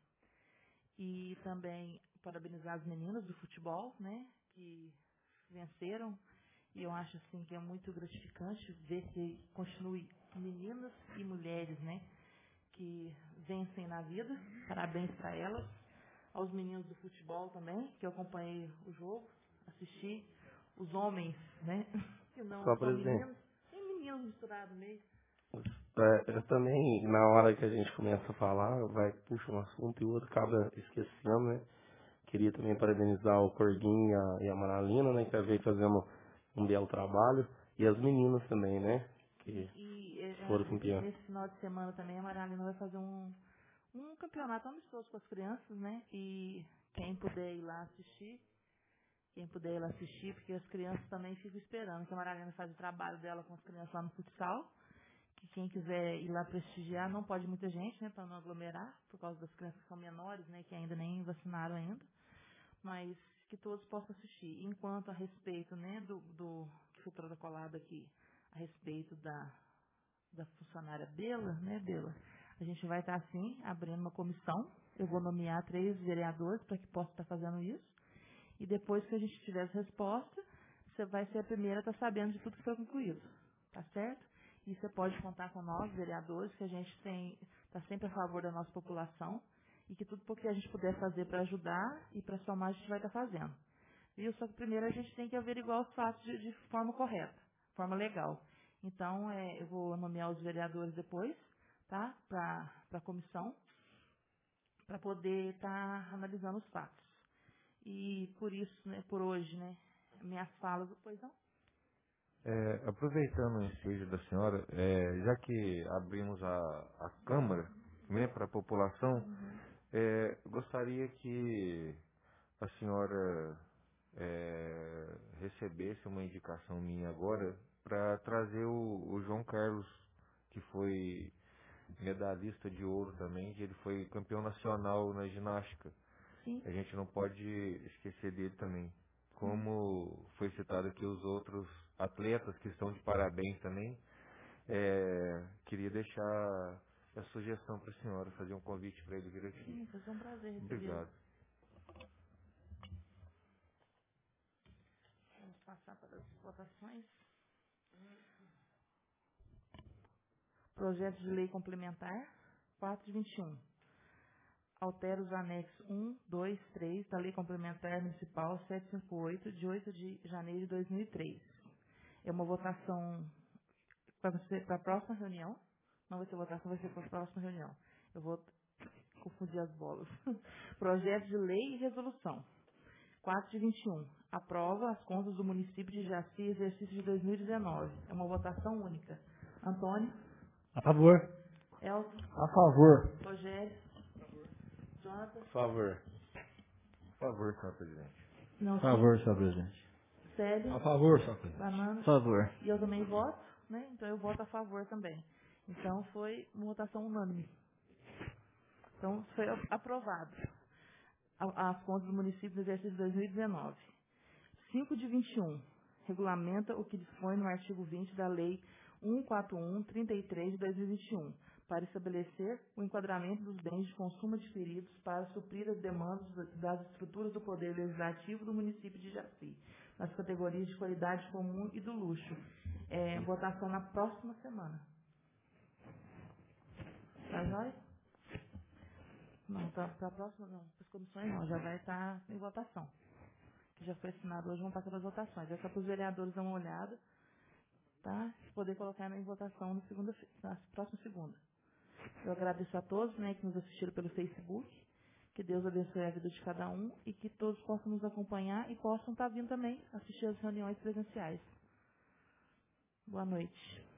E também parabenizar as meninas do futebol, né? Que venceram. E eu acho assim que é muito gratificante ver que continue meninas e mulheres, né? Que vencem na vida. Parabéns para elas. Aos meninos do futebol também, que eu acompanhei o jogo, assisti. Os homens, né? Que não Só são presidente. meninos. Tem meninos misturados meio. É, eu também, na hora que a gente começa a falar, vai puxa um assunto e o outro acaba esquecendo, né? Queria também parabenizar o Corguinho e a, e a Maralina, né? Que veio fazendo um belo trabalho. E as meninas também, né? Que E é, foram campeãs. nesse final de semana também a Maralina vai fazer um, um campeonato amistoso com as crianças, né? E quem puder ir lá assistir, quem puder ir lá assistir, porque as crianças também ficam esperando, que a Maralina faz o trabalho dela com as crianças lá no futsal, que quem quiser ir lá prestigiar, não pode muita gente, né? Para não aglomerar, por causa das crianças que são menores, né? Que ainda nem vacinaram ainda, mas que todos possam assistir. Enquanto a respeito, né? Do, do que foi protocolado aqui, a respeito da, da funcionária Bela, né, Bela? A gente vai estar, assim, abrindo uma comissão. Eu vou nomear três vereadores para que possam estar fazendo isso. E depois que a gente tiver essa resposta, você vai ser a primeira a estar sabendo de tudo que foi concluído. Tá certo? E você pode contar com nós, vereadores, que a gente tem está sempre a favor da nossa população e que tudo porque a gente puder fazer para ajudar e para somar, a gente vai estar fazendo. Viu? Só que primeiro a gente tem que averiguar os fatos de, de forma correta, forma legal. Então, é, eu vou nomear os vereadores depois, tá? Para a comissão, para poder estar tá analisando os fatos. E por isso, né, por hoje, né, minhas falas, pois não? É, aproveitando o ensejo da senhora, é, já que abrimos a, a Câmara, né, para a população, Uhum. é, gostaria que a senhora é, recebesse uma indicação minha agora para trazer o, o João Carlos, que foi medalhista de ouro também, que ele foi campeão nacional na ginástica. Sim. A gente não pode esquecer dele também. Como foi citado aqui os outros atletas que estão de parabéns também, é, queria deixar a sugestão para a senhora, fazer um convite para ele vir aqui. Sim, vai ser um prazer recebê-lo. Obrigado. Vamos passar para as votações. Projeto de lei complementar quatrocentos e vinte e um. Altera os anexos um, dois, três da Lei Complementar Municipal setecentos e cinquenta e oito, de oito de janeiro de dois mil e três. É uma votação para a próxima reunião. Não vai ser votação, vai ser para a próxima reunião. Eu vou confundir as bolas. Projeto de lei e resolução. quatrocentos e vinte e um. Aprova as contas do município de Jaci, exercício de dois mil e dezenove. É uma votação única. Antônio? A favor. Elton? A favor. Rogério? Jonathan? Por favor. Por favor, senhor presidente. Não, A favor, senhor presidente. Célio? A favor, senhor presidente. Banana? A favor. E eu também voto, né? Então eu voto a favor também. Então foi uma votação unânime. Então foi aprovado a- as contas do município do exercício de dois mil e dezenove. cinco de vinte e um. Regulamenta o que dispõe no artigo vinte da Lei cento e quarenta e um, trinta e três de dois mil e vinte e um, para estabelecer o enquadramento dos bens de consumo adquiridos para suprir as demandas das estruturas do Poder Legislativo do município de Jaci, nas categorias de qualidade comum e do luxo. É, votação na próxima semana. Tá jóia? Não, para a próxima não. Para as comissões não, já vai estar em votação. Que já foi assinado hoje, vão passar as votações. É só para os vereadores dar uma olhada, tá? Poder colocar em votação no segunda, na próxima segunda. Eu agradeço a todos, né, que nos assistiram pelo Facebook. Que Deus abençoe a vida de cada um e que todos possam nos acompanhar e possam estar vindo também assistir as reuniões presenciais. Boa noite.